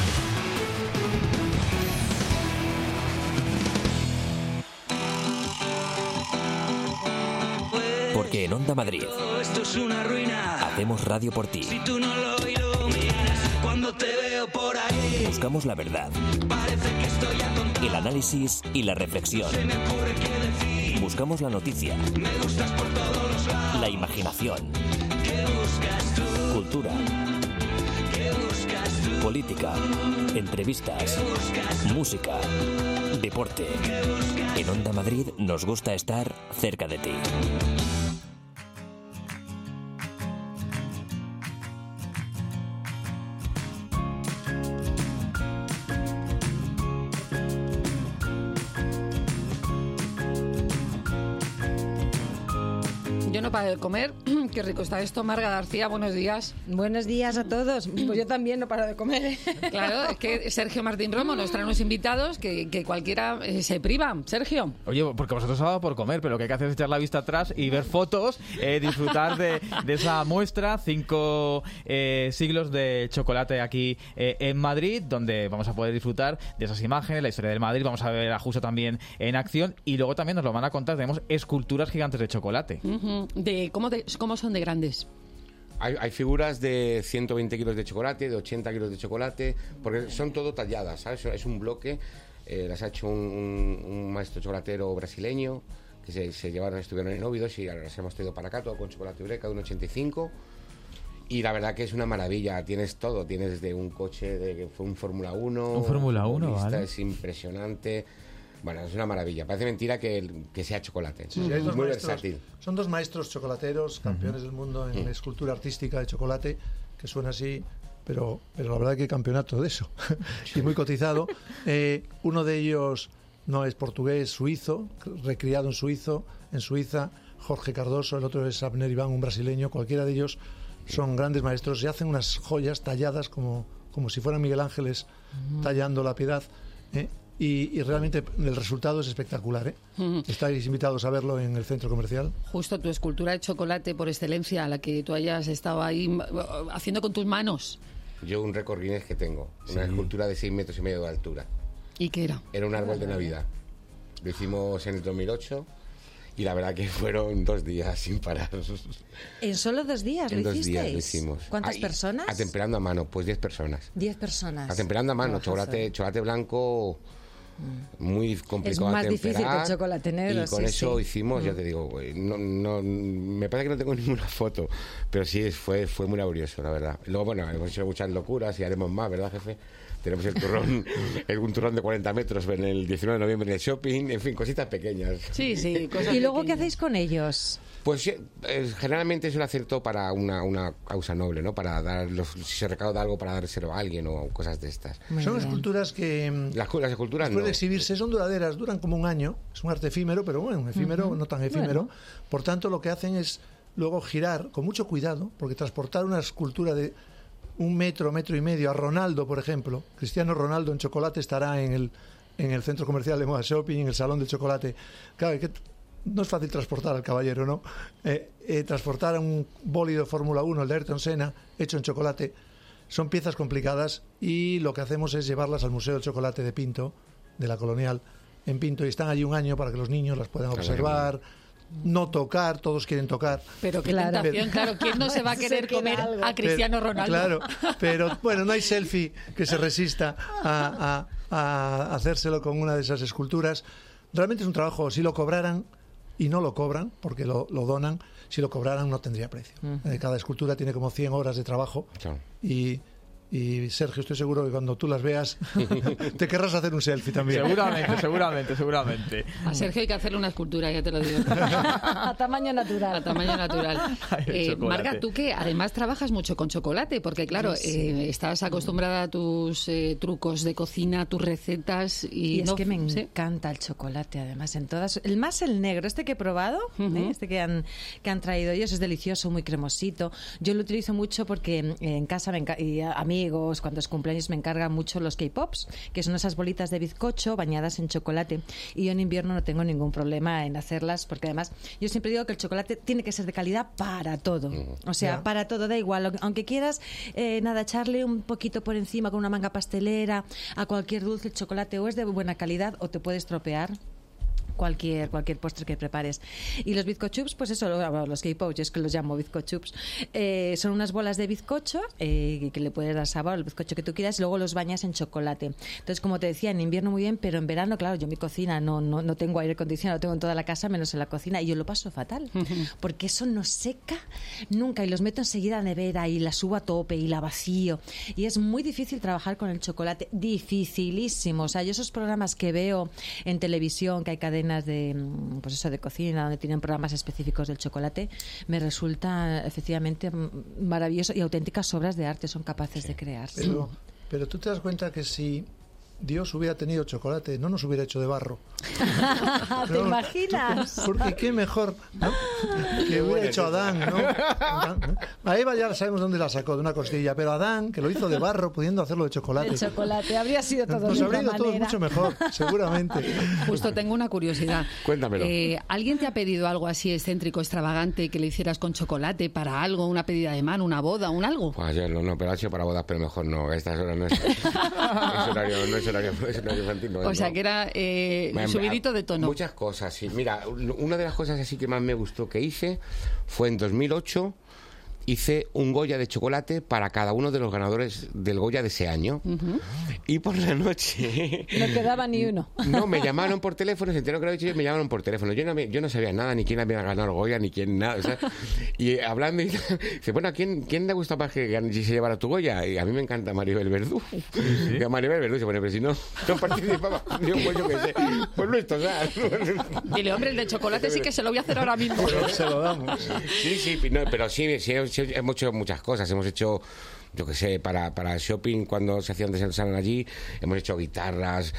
Porque en Onda Madrid esto es una ruina. Hacemos radio por ti. Si tú no lo iluminas, cuando te veo por ahí, buscamos la verdad, parece que estoy atontado. el análisis y la reflexión. Se me ocurre qué decir. Buscamos la noticia, Me gustas por todos los lados. la imaginación, ¿Qué buscas tú? cultura, ¿Qué buscas tú? política, entrevistas, música, deporte. En Onda Madrid nos gusta estar cerca de ti. Yo no paro de comer. Qué rico está esto. Marga García, buenos días. Buenos días a todos. Pues yo también no paro de comer. Claro, es que Sergio Martín Romo nos trae unos invitados que cualquiera se priva. Sergio. Oye, porque vosotros os ha dado por comer, pero lo que hay que hacer es echar la vista atrás y ver fotos, disfrutar de esa muestra, 5 siglos de chocolate aquí en Madrid, donde vamos a poder disfrutar de esas imágenes, la historia del Madrid, vamos a ver a Justo también en acción y luego también nos lo van a contar, tenemos esculturas gigantes de chocolate. ¿Cómo son de grandes? Hay figuras de 120 kilos de chocolate, de 80 kilos de chocolate, porque son todo talladas, ¿sabes? Es un bloque, las ha hecho un maestro chocolatero brasileño, que se llevaron, estuvieron en Óbidos y ahora las hemos traído para acá, todo con chocolate Eureka de 1,85. Y la verdad que es una maravilla, tienes todo, tienes desde un coche que fue un Fórmula 1. Un Fórmula 1, ¿vale? Es impresionante. Bueno, es una maravilla. Parece mentira que sea chocolate. Sí, hay dos muy maestros, versátil. son dos maestros chocolateros, campeones del mundo en escultura artística de chocolate, que suena así, pero la verdad que campeonato de eso. Y muy cotizado. Uno de ellos no es portugués, suizo, recriado en Suiza, Jorge Cardoso, el otro es Abner Iván, un brasileño. Cualquiera de ellos son grandes maestros y hacen unas joyas talladas como si fueran Miguel Ángeles tallando la Piedad, y realmente el resultado es espectacular. Estáis invitados a verlo en el centro comercial. Justo tu escultura de chocolate por excelencia, a la que tú hayas estado ahí haciendo con tus manos. Yo un récord Guinness que tengo, una escultura de 6,5 metros de altura. ¿Y qué era? Era un árbol de Navidad. Lo hicimos en el 2008 y la verdad que fueron 2 días sin parar. ¿En solo 2 días lo hicisteis? 2 días lo hicimos. ¿Cuántas personas? Atemperando a mano, pues 10 personas. 10 personas. Atemperando a mano, chocolate blanco, muy complicado. Es más a difícil que el chocolate negro. Y con eso hicimos, ya te digo, no, me parece que no tengo ninguna foto, pero sí fue muy laborioso, la verdad. Luego, bueno, hemos hecho muchas locuras y haremos más, ¿verdad, jefe? Tenemos el turrón, un turrón de 40 metros en el 19 de noviembre en el shopping, en fin, cositas pequeñas. Sí, cosas ¿Y luego pequeñas. qué hacéis con ellos? Pues generalmente suele hacer todo para una causa noble, ¿no? Para dar, si se recauda algo para dárselo a alguien o cosas de estas. Son esculturas que las esculturas después no. de exhibirse son duraderas, duran como un año, es un arte efímero, pero bueno, un efímero, no tan efímero. Bueno. Por tanto, lo que hacen es luego girar con mucho cuidado, porque transportar una escultura de 1 metro, 1,5 metros a Ronaldo, por ejemplo, Cristiano Ronaldo en chocolate estará en el centro comercial de Moda Shopping, en el Salón del Chocolate. Claro, no es fácil transportar al caballero, ¿no? Transportar a un bólido Fórmula 1, el de Ayrton Senna, hecho en chocolate, son piezas complicadas y lo que hacemos es llevarlas al Museo del Chocolate de Pinto, de la Colonial, en Pinto, y están allí un año para que los niños las puedan observar, no tocar, todos quieren tocar. Pero qué tentación, claro, ¿quién no se va a querer comer a Cristiano Ronaldo? Claro, pero bueno, no hay selfie que se resista a hacérselo con una de esas esculturas. Realmente es un trabajo, si lo cobraran, y no lo cobran, porque lo donan, si lo cobraran no tendría precio. Cada escultura tiene como 100 horas de trabajo. Claro. Y Sergio, estoy seguro que cuando tú las veas te querrás hacer un selfie también. Seguramente. A Sergio hay que hacerle una escultura, ya te lo digo. A tamaño natural. Marga, tú que además trabajas mucho con chocolate, porque claro, estás acostumbrada a tus trucos de cocina, tus recetas. Y es que me encanta el chocolate, además, en todas. El negro, este que he probado, este que han traído ellos, es delicioso, muy cremosito. Yo lo utilizo mucho porque en casa y a mí cuando es cumpleaños me encargan mucho los K-Pops, que son esas bolitas de bizcocho bañadas en chocolate, y yo en invierno no tengo ningún problema en hacerlas, porque además yo siempre digo que el chocolate tiene que ser de calidad para todo, o sea, para todo, da igual, aunque quieras echarle un poquito por encima con una manga pastelera a cualquier dulce, el chocolate o es de buena calidad o te puede estropear cualquier postre que prepares. Y los bizcochups, pues eso, los K-Pops, yo es que los llamo bizcochups, son unas bolas de bizcocho que le puedes dar sabor al bizcocho que tú quieras y luego los bañas en chocolate. Entonces, como te decía, en invierno muy bien, pero en verano, claro, yo mi cocina no tengo aire acondicionado, lo tengo en toda la casa menos en la cocina y yo lo paso fatal, porque eso no seca nunca y los meto enseguida a la nevera y la subo a tope y la vacío y es muy difícil trabajar con el chocolate, dificilísimo. O sea, yo esos programas que veo en televisión, que hay cadenas de cocina donde tienen programas específicos del chocolate, me resulta efectivamente maravilloso y auténticas obras de arte son capaces de crear. Pero tú te das cuenta que si Dios hubiera tenido chocolate, no nos hubiera hecho de barro. ¿Te imaginas? Porque qué mejor, ¿no? Que hubiera hecho Adán, ¿no? A Eva ya sabemos dónde la sacó, de una costilla, pero Adán, que lo hizo de barro, pudiendo hacerlo de chocolate. El chocolate habría sido todo nos de habría otra ido todo manera. mucho mejor, seguramente. Justo tengo una curiosidad. Cuéntamelo. ¿Alguien te ha pedido algo así excéntrico, extravagante, que le hicieras con chocolate para algo, una pedida de mano, una boda, un algo? Pues ayer no, pero ha hecho para bodas, pero mejor no. A estas horas no es horario infantil. No, o sea, que era subidito de tono. Muchas cosas, sí. Mira, una de las cosas así que más me gustó que hice fue en 2008 hice un Goya de chocolate para cada uno de los ganadores del Goya de ese año. Y por la noche... No quedaba ni uno. No, me llamaron por teléfono, se enteró que lo había dicho, me llamaron por teléfono. Yo no sabía nada, ni quién había ganado el Goya, ni quién nada. O sea, y hablando, y dice, bueno, ¿quién le gusta más que se llevara tu Goya? Y a mí me encanta Maribel Verdú. Y a Maribel Verdú se pone, pero si no participaba, yo que sé, pues no esto, ¿sabes? Dile, hombre, el de chocolate sí que se lo voy a hacer ahora mismo. Pero se lo damos. Sí, no, pero sí, hemos hecho muchas cosas. Hemos hecho, yo que sé, para shopping, cuando se hacían descansaron allí, hemos hecho guitarras,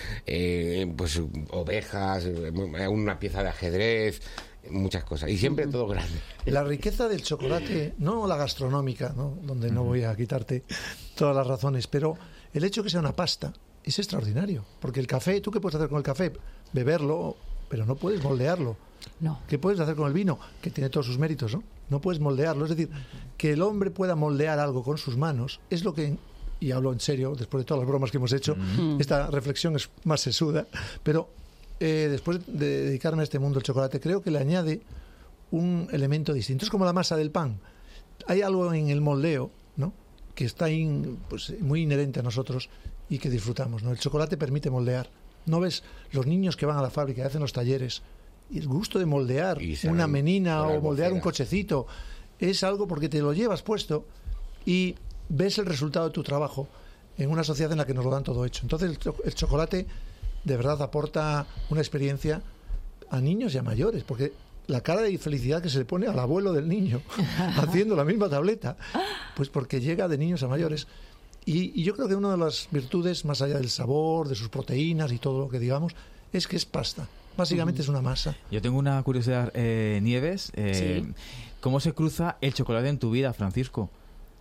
pues ovejas, una pieza de ajedrez, muchas cosas. Y siempre todo grande. La riqueza del chocolate, no la gastronómica, ¿no? Donde no voy a quitarte todas las razones, pero el hecho de que sea una pasta es extraordinario. Porque el café, ¿tú qué puedes hacer con el café? Beberlo, pero no puedes moldearlo. No. ¿Qué puedes hacer con el vino? Que tiene todos sus méritos, ¿no? No puedes moldearlo. Es decir, que el hombre pueda moldear algo con sus manos es lo que, y hablo en serio, después de todas las bromas que hemos hecho, esta reflexión es más sesuda, pero después de dedicarme a este mundo del chocolate, creo que le añade un elemento distinto. Es como la masa del pan. Hay algo en el moldeo, ¿no?, que está pues, muy inherente a nosotros y que disfrutamos, ¿no? El chocolate permite moldear. ¿No ves los niños que van a la fábrica y hacen los talleres? Y el gusto de moldear una menina o moldear un cochecito es algo porque te lo llevas puesto y ves el resultado de tu trabajo en una sociedad en la que nos lo dan todo hecho. Entonces el chocolate de verdad aporta una experiencia a niños y a mayores, porque la cara de felicidad que se le pone al abuelo del niño haciendo la misma tableta, pues porque llega de niños a mayores. Y yo creo que una de las virtudes, más allá del sabor, de sus proteínas y todo lo que digamos, es que es pasta. Básicamente es una masa. Yo tengo una curiosidad, Nieves. Sí. ¿Cómo se cruza el chocolate en tu vida, Francisco?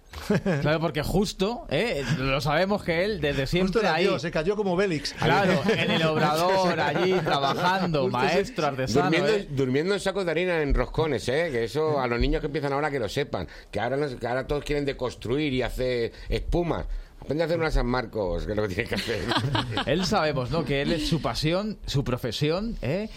Claro, porque justo, lo sabemos que él desde siempre ahí... Dios, se cayó como Bélix. Claro, en el obrador, allí trabajando, justo maestro, artesano. Durmiendo en sacos de harina en roscones, que eso a los niños que empiezan ahora que lo sepan. Que ahora todos quieren deconstruir y hacer espumas. Aprende a hacer una San Marcos, que es lo que tiene que hacer. Él sabemos, ¿no?, que él es su pasión, su profesión,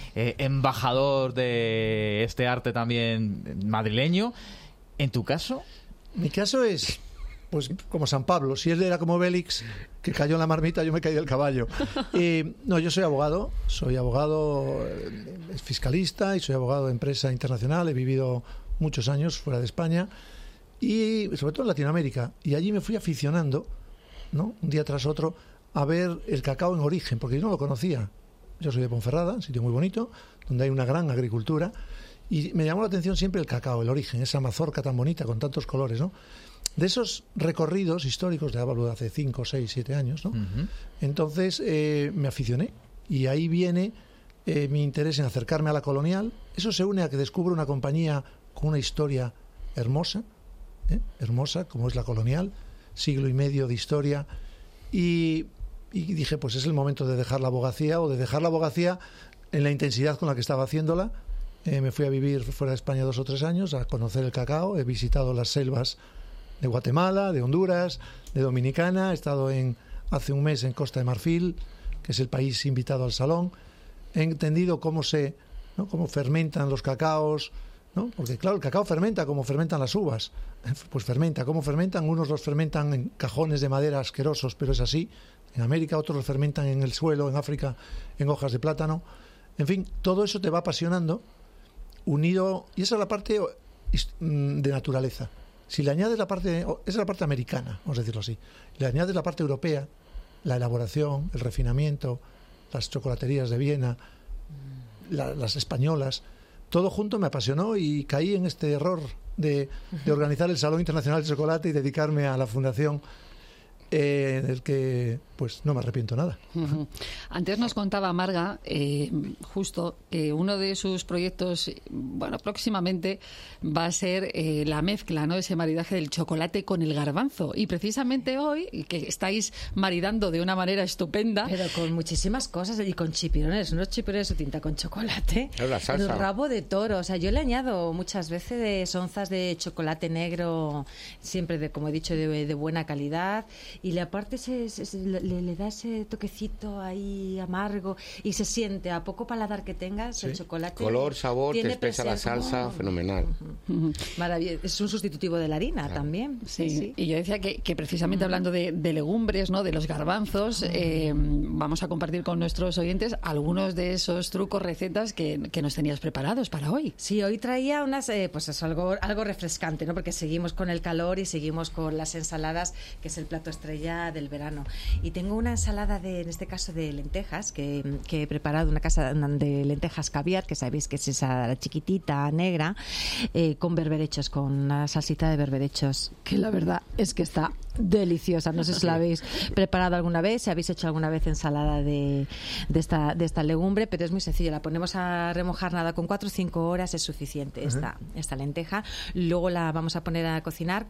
embajador de este arte también madrileño. ¿En tu caso? Mi caso es, pues, como San Pablo. Si él era como Bélix, que cayó en la marmita, yo me caí del caballo. No, yo soy abogado fiscalista y soy abogado de empresa internacional. He vivido muchos años fuera de España y sobre todo en Latinoamérica. Y allí me fui aficionando, ¿no?, un día tras otro, a ver el cacao en origen, porque yo no lo conocía. Yo soy de Ponferrada, un sitio muy bonito, donde hay una gran agricultura. Y me llamó la atención siempre el cacao, el origen, esa mazorca tan bonita con tantos colores, ¿no? De esos recorridos históricos, de hablo de hace 5, 6, 7 años, ¿no? Entonces me aficioné y ahí viene mi interés en acercarme a la colonial. Eso se une a que descubro una compañía con una historia hermosa, hermosa como es la colonial, siglo y medio de historia, y dije, pues es el momento de dejar la abogacía, o de dejar la abogacía en la intensidad con la que estaba haciéndola. Me fui a vivir fuera de España 2 o 3 años a conocer el cacao. He visitado las selvas de Guatemala, de Honduras, de Dominicana. He estado hace un mes en Costa de Marfil, que es el país invitado al salón. He entendido cómo fermentan los cacaos, ¿no? Porque claro, el cacao fermenta como fermentan las uvas. Pues fermenta, ¿cómo fermentan? Unos los fermentan en cajones de madera asquerosos, pero es así. En América otros los fermentan en el suelo, en África en hojas de plátano. En fin, todo eso te va apasionando, unido, y esa es la parte de naturaleza. Si le añades esa es la parte americana, vamos a decirlo así, le añades la parte europea, la elaboración, el refinamiento, las chocolaterías de Viena, las españolas, todo junto me apasionó y caí en este error de organizar el Salón Internacional de Chocolate y dedicarme a la fundación, del que pues no me arrepiento nada. Antes nos contaba Marga justo que uno de sus proyectos, bueno, próximamente va a ser la mezcla, ¿no?, ese maridaje del chocolate con el garbanzo, y precisamente hoy, que estáis maridando de una manera estupenda, pero con muchísimas cosas, y con chipirones, unos chipirones de tinta con chocolate, el rabo de toro, o sea, yo le añado muchas veces onzas de chocolate negro, siempre como he dicho, de buena calidad. y aparte le da ese toquecito ahí amargo y se siente, a poco paladar que tengas, el chocolate. Color, sabor, te espesa la salsa, fenomenal. Maravilloso. Es un sustitutivo de la harina también. Sí. Y yo decía que precisamente hablando de legumbres, ¿no? De los garbanzos, vamos a compartir con nuestros oyentes algunos de esos trucos, recetas que nos tenías preparados para hoy. Sí, hoy traía unas, pues es algo refrescante, ¿no? Porque seguimos con el calor y seguimos con las ensaladas, que es el plato estrella del verano. Y tengo una ensalada en este caso de lentejas, que he preparado, una casa de lentejas caviar, que sabéis que es esa chiquitita, negra, con berberechos, con una salsita de berberechos, que la verdad es que está deliciosa. No sé si la habéis preparado alguna vez, si habéis hecho alguna vez ensalada de esta legumbre, pero es muy sencillo. La ponemos a remojar nada, con 4 o 5 horas es suficiente esta lenteja. Luego la vamos a poner a cocinar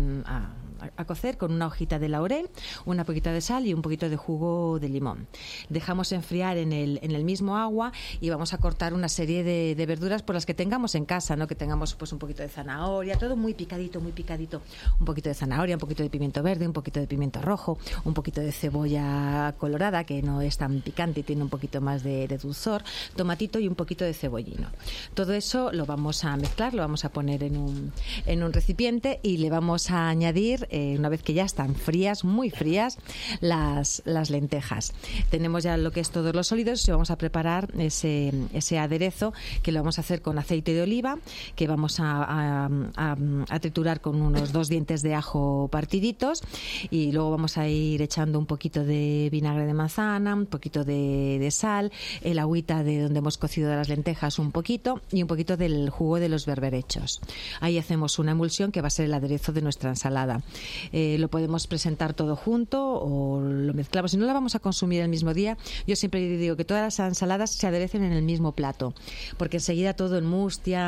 a cocer con una hojita de laurel, una poquita de sal y un poquito de jugo de limón. Dejamos enfriar en el mismo agua y vamos a cortar una serie de verduras por las que tengamos en casa, ¿no? Que tengamos pues un poquito de zanahoria, todo muy picadito, muy picadito. Un poquito de zanahoria, un poquito de pimiento verde, un poquito de pimiento rojo, un poquito de cebolla colorada, que no es tan picante y tiene un poquito más de dulzor, tomatito y un poquito de cebollino. Todo eso lo vamos a mezclar, lo vamos a poner en un recipiente y le vamos a añadir, una vez que ya están frías, muy frías, las lentejas. Tenemos ya lo que es todos los sólidos y vamos a preparar ese aderezo, que lo vamos a hacer con aceite de oliva, que vamos a triturar con unos 2 dientes de ajo partiditos, y luego vamos a ir echando un poquito de vinagre de manzana, un poquito de sal, el agüita de donde hemos cocido las lentejas un poquito y un poquito del jugo de los berberechos. Ahí hacemos una emulsión que va a ser el aderezo de nuestra ensalada. Lo podemos presentar todo junto o lo mezclamos. Si no la vamos a consumir el mismo día, yo siempre digo que todas las ensaladas se aderecen en el mismo plato, porque enseguida todo enmustia.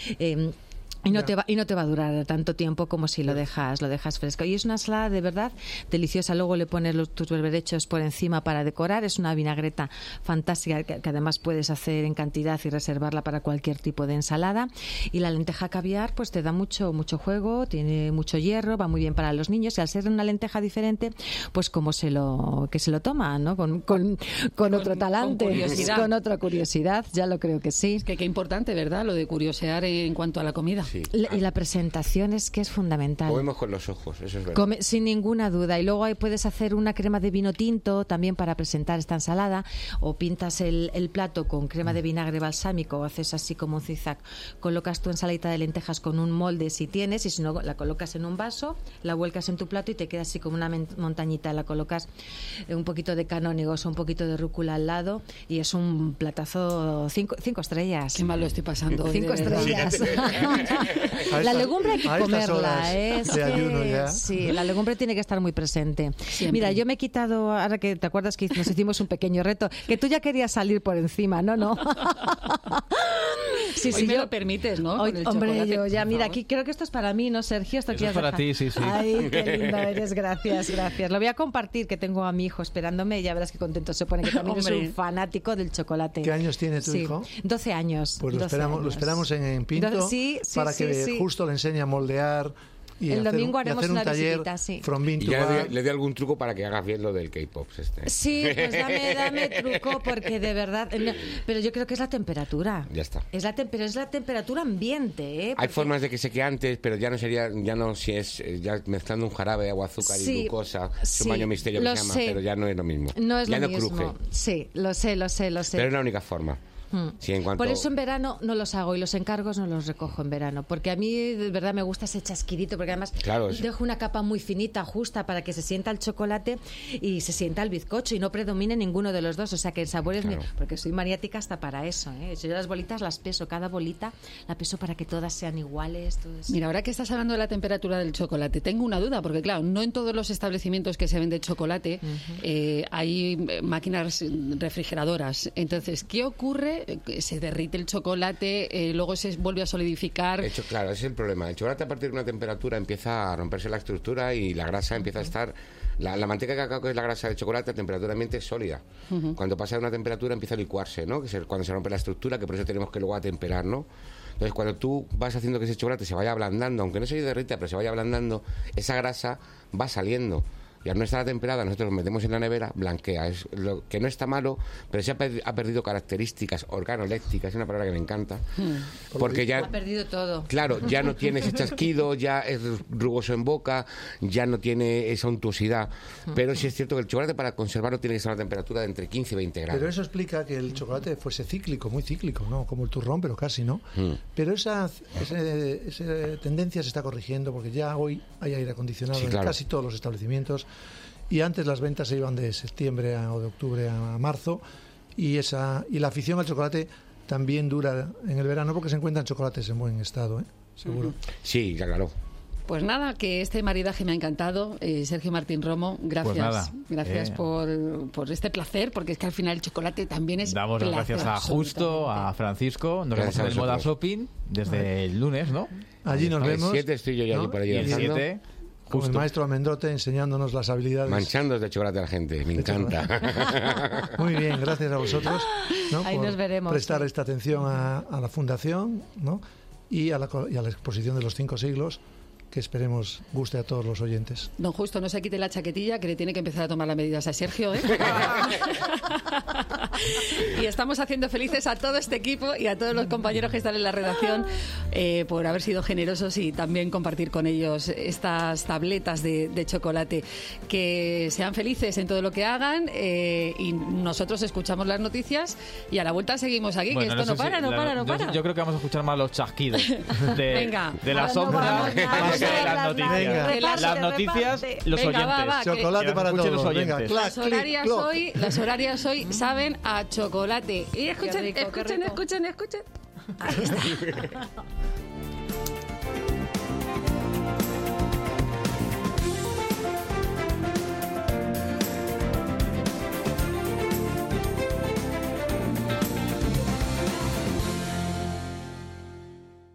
Y no te va a durar tanto tiempo como si lo dejas fresco. Y es una ensalada de verdad deliciosa. Luego le pones tus berberechos por encima para decorar. Es una vinagreta fantástica que además puedes hacer en cantidad y reservarla para cualquier tipo de ensalada. Y la lenteja caviar pues te da mucho juego, tiene mucho hierro, va muy bien para los niños. Y al ser una lenteja diferente, pues como se lo toma, ¿no? Con otro talante, con otra curiosidad. Ya lo creo que sí. Es que qué importante, ¿verdad? Lo de curiosear en cuanto a la comida. Sí. Y la presentación es que es fundamental. Comemos con los ojos, eso es verdad. Sin ninguna duda. Y luego ahí puedes hacer una crema de vino tinto también para presentar esta ensalada, o pintas el plato con crema de vinagre balsámico, o haces así como un zigzag. Colocas tu ensaladita de lentejas con un molde si tienes, y si no, la colocas en un vaso, la vuelcas en tu plato y te queda así como una montañita. La colocas un poquito de canónigos o un poquito de rúcula al lado y es un platazo 5 estrellas. Qué mal lo estoy pasando. 5 estrellas. La legumbre hay que comerla, sí, la legumbre tiene que estar muy presente. Siempre. Mira, yo me he quitado, ahora que te acuerdas que nos hicimos un pequeño reto, que tú ya querías salir por encima, ¿no? Sí, hoy me lo permites, ¿no? Hombre, yo ya, mira, aquí creo que esto es para mí, ¿no, Sergio? Esto es para ti, sí. Ay, qué lindo eres, gracias. Lo voy a compartir, que tengo a mi hijo esperándome y ya verás qué contento se pone, que también es un fanático del chocolate. ¿Qué años tiene tu hijo? 12 años. Pues lo esperamos en Pinto para que justo le enseñe a moldear. Y el domingo haremos un una taller visitita, sí. Y ya le doy algún truco para que hagas bien lo del K-pop. Sí, pues dame truco, porque de verdad... Pero yo creo que es la temperatura. Ya está. Pero es la temperatura ambiente, ¿eh? Hay formas de que seque antes, pero ya no si es ya mezclando un jarabe, agua, azúcar y glucosa. Es un baño misterio que se llama, pero ya no es lo mismo. No es ya lo mismo. Cruje. Sí, lo sé. Pero es la única forma. Sí, Por eso en verano no los hago y los encargos no los recojo en verano, porque a mí de verdad me gusta ese chasquidito, porque además dejo una capa muy finita, justa, para que se sienta el chocolate y se sienta el bizcocho y no predomine ninguno de los dos, o sea que el sabor es porque soy maniática hasta para eso, ¿eh? Yo las bolitas las peso, cada bolita la peso para que todas sean iguales. Mira, ahora que estás hablando de la temperatura del chocolate, tengo una duda, porque claro, no en todos los establecimientos que se vende chocolate hay máquinas refrigeradoras. Entonces, ¿qué ocurre? Se derrite el chocolate, luego se vuelve a solidificar. Claro, ese es el problema. El chocolate a partir de una temperatura empieza a romperse la estructura y la grasa empieza a estar... La manteca de cacao, que es la grasa de chocolate, a temperatura ambiente es sólida. Cuando pasa de una temperatura empieza a licuarse, ¿no? Que es cuando se rompe la estructura, que por eso tenemos que luego atemperar, ¿no? Entonces, cuando tú vas haciendo que ese chocolate se vaya ablandando, aunque no se derrita, pero se vaya ablandando, esa grasa va saliendo y al no estar atemperada nosotros lo metemos en la nevera, blanquea. Es lo que no está malo, pero se ha perdido características organolépticas, es una palabra que me encanta, porque ya... Ha perdido todo. Claro, ya no tiene ese chasquido, ya es rugoso en boca, ya no tiene esa untuosidad, pero sí es cierto que el chocolate para conservarlo tiene que estar a una temperatura de entre 15 y 20 grados. Pero eso explica que el chocolate fuese cíclico, muy cíclico, ¿no? Como el turrón, pero casi, ¿no? Pero esa tendencia se está corrigiendo porque ya hoy hay aire acondicionado en casi todos los establecimientos, y antes las ventas se iban de septiembre o de octubre a marzo, y la afición al chocolate también dura en el verano porque se encuentran chocolates en buen estado, seguro. Sí, ya claro. Pues nada, que este maridaje me ha encantado. Sergio Martín Romo, gracias. Pues nada, gracias por este placer, porque es que al final el chocolate también es damos las gracias a Justo, a Francisco. Nos vemos en el Moda Shopping desde el lunes, ¿no? Allí nos vemos. 7 estoy yo ya allí por allí. El 7. Con el maestro Amendote enseñándonos las habilidades. Manchando de chocolate a la gente, me encanta. Muy bien, gracias a vosotros, ¿no? Ahí por nos veremos. prestar esta atención a la fundación, ¿no? y a la exposición de los 5 siglos, que esperemos guste a todos los oyentes. Don Justo, no se quite la chaquetilla, que le tiene que empezar a tomar las medidas a Sergio, ¿eh? Y estamos haciendo felices a todo este equipo y a todos los compañeros que están en la redacción por haber sido generosos y también compartir con ellos estas tabletas de chocolate. Que sean felices en todo lo que hagan, y nosotros escuchamos las noticias y a la vuelta seguimos aquí, bueno, que esto no para. Yo creo que vamos a escuchar más los chasquidos Venga, de las sombras de las noticias. Venga. Las noticias, los oyentes. Va, chocolate para todos. Los oyentes. Venga, las horarias hoy saben a chocolate. Y escuchen. Qué rico. Ahí está.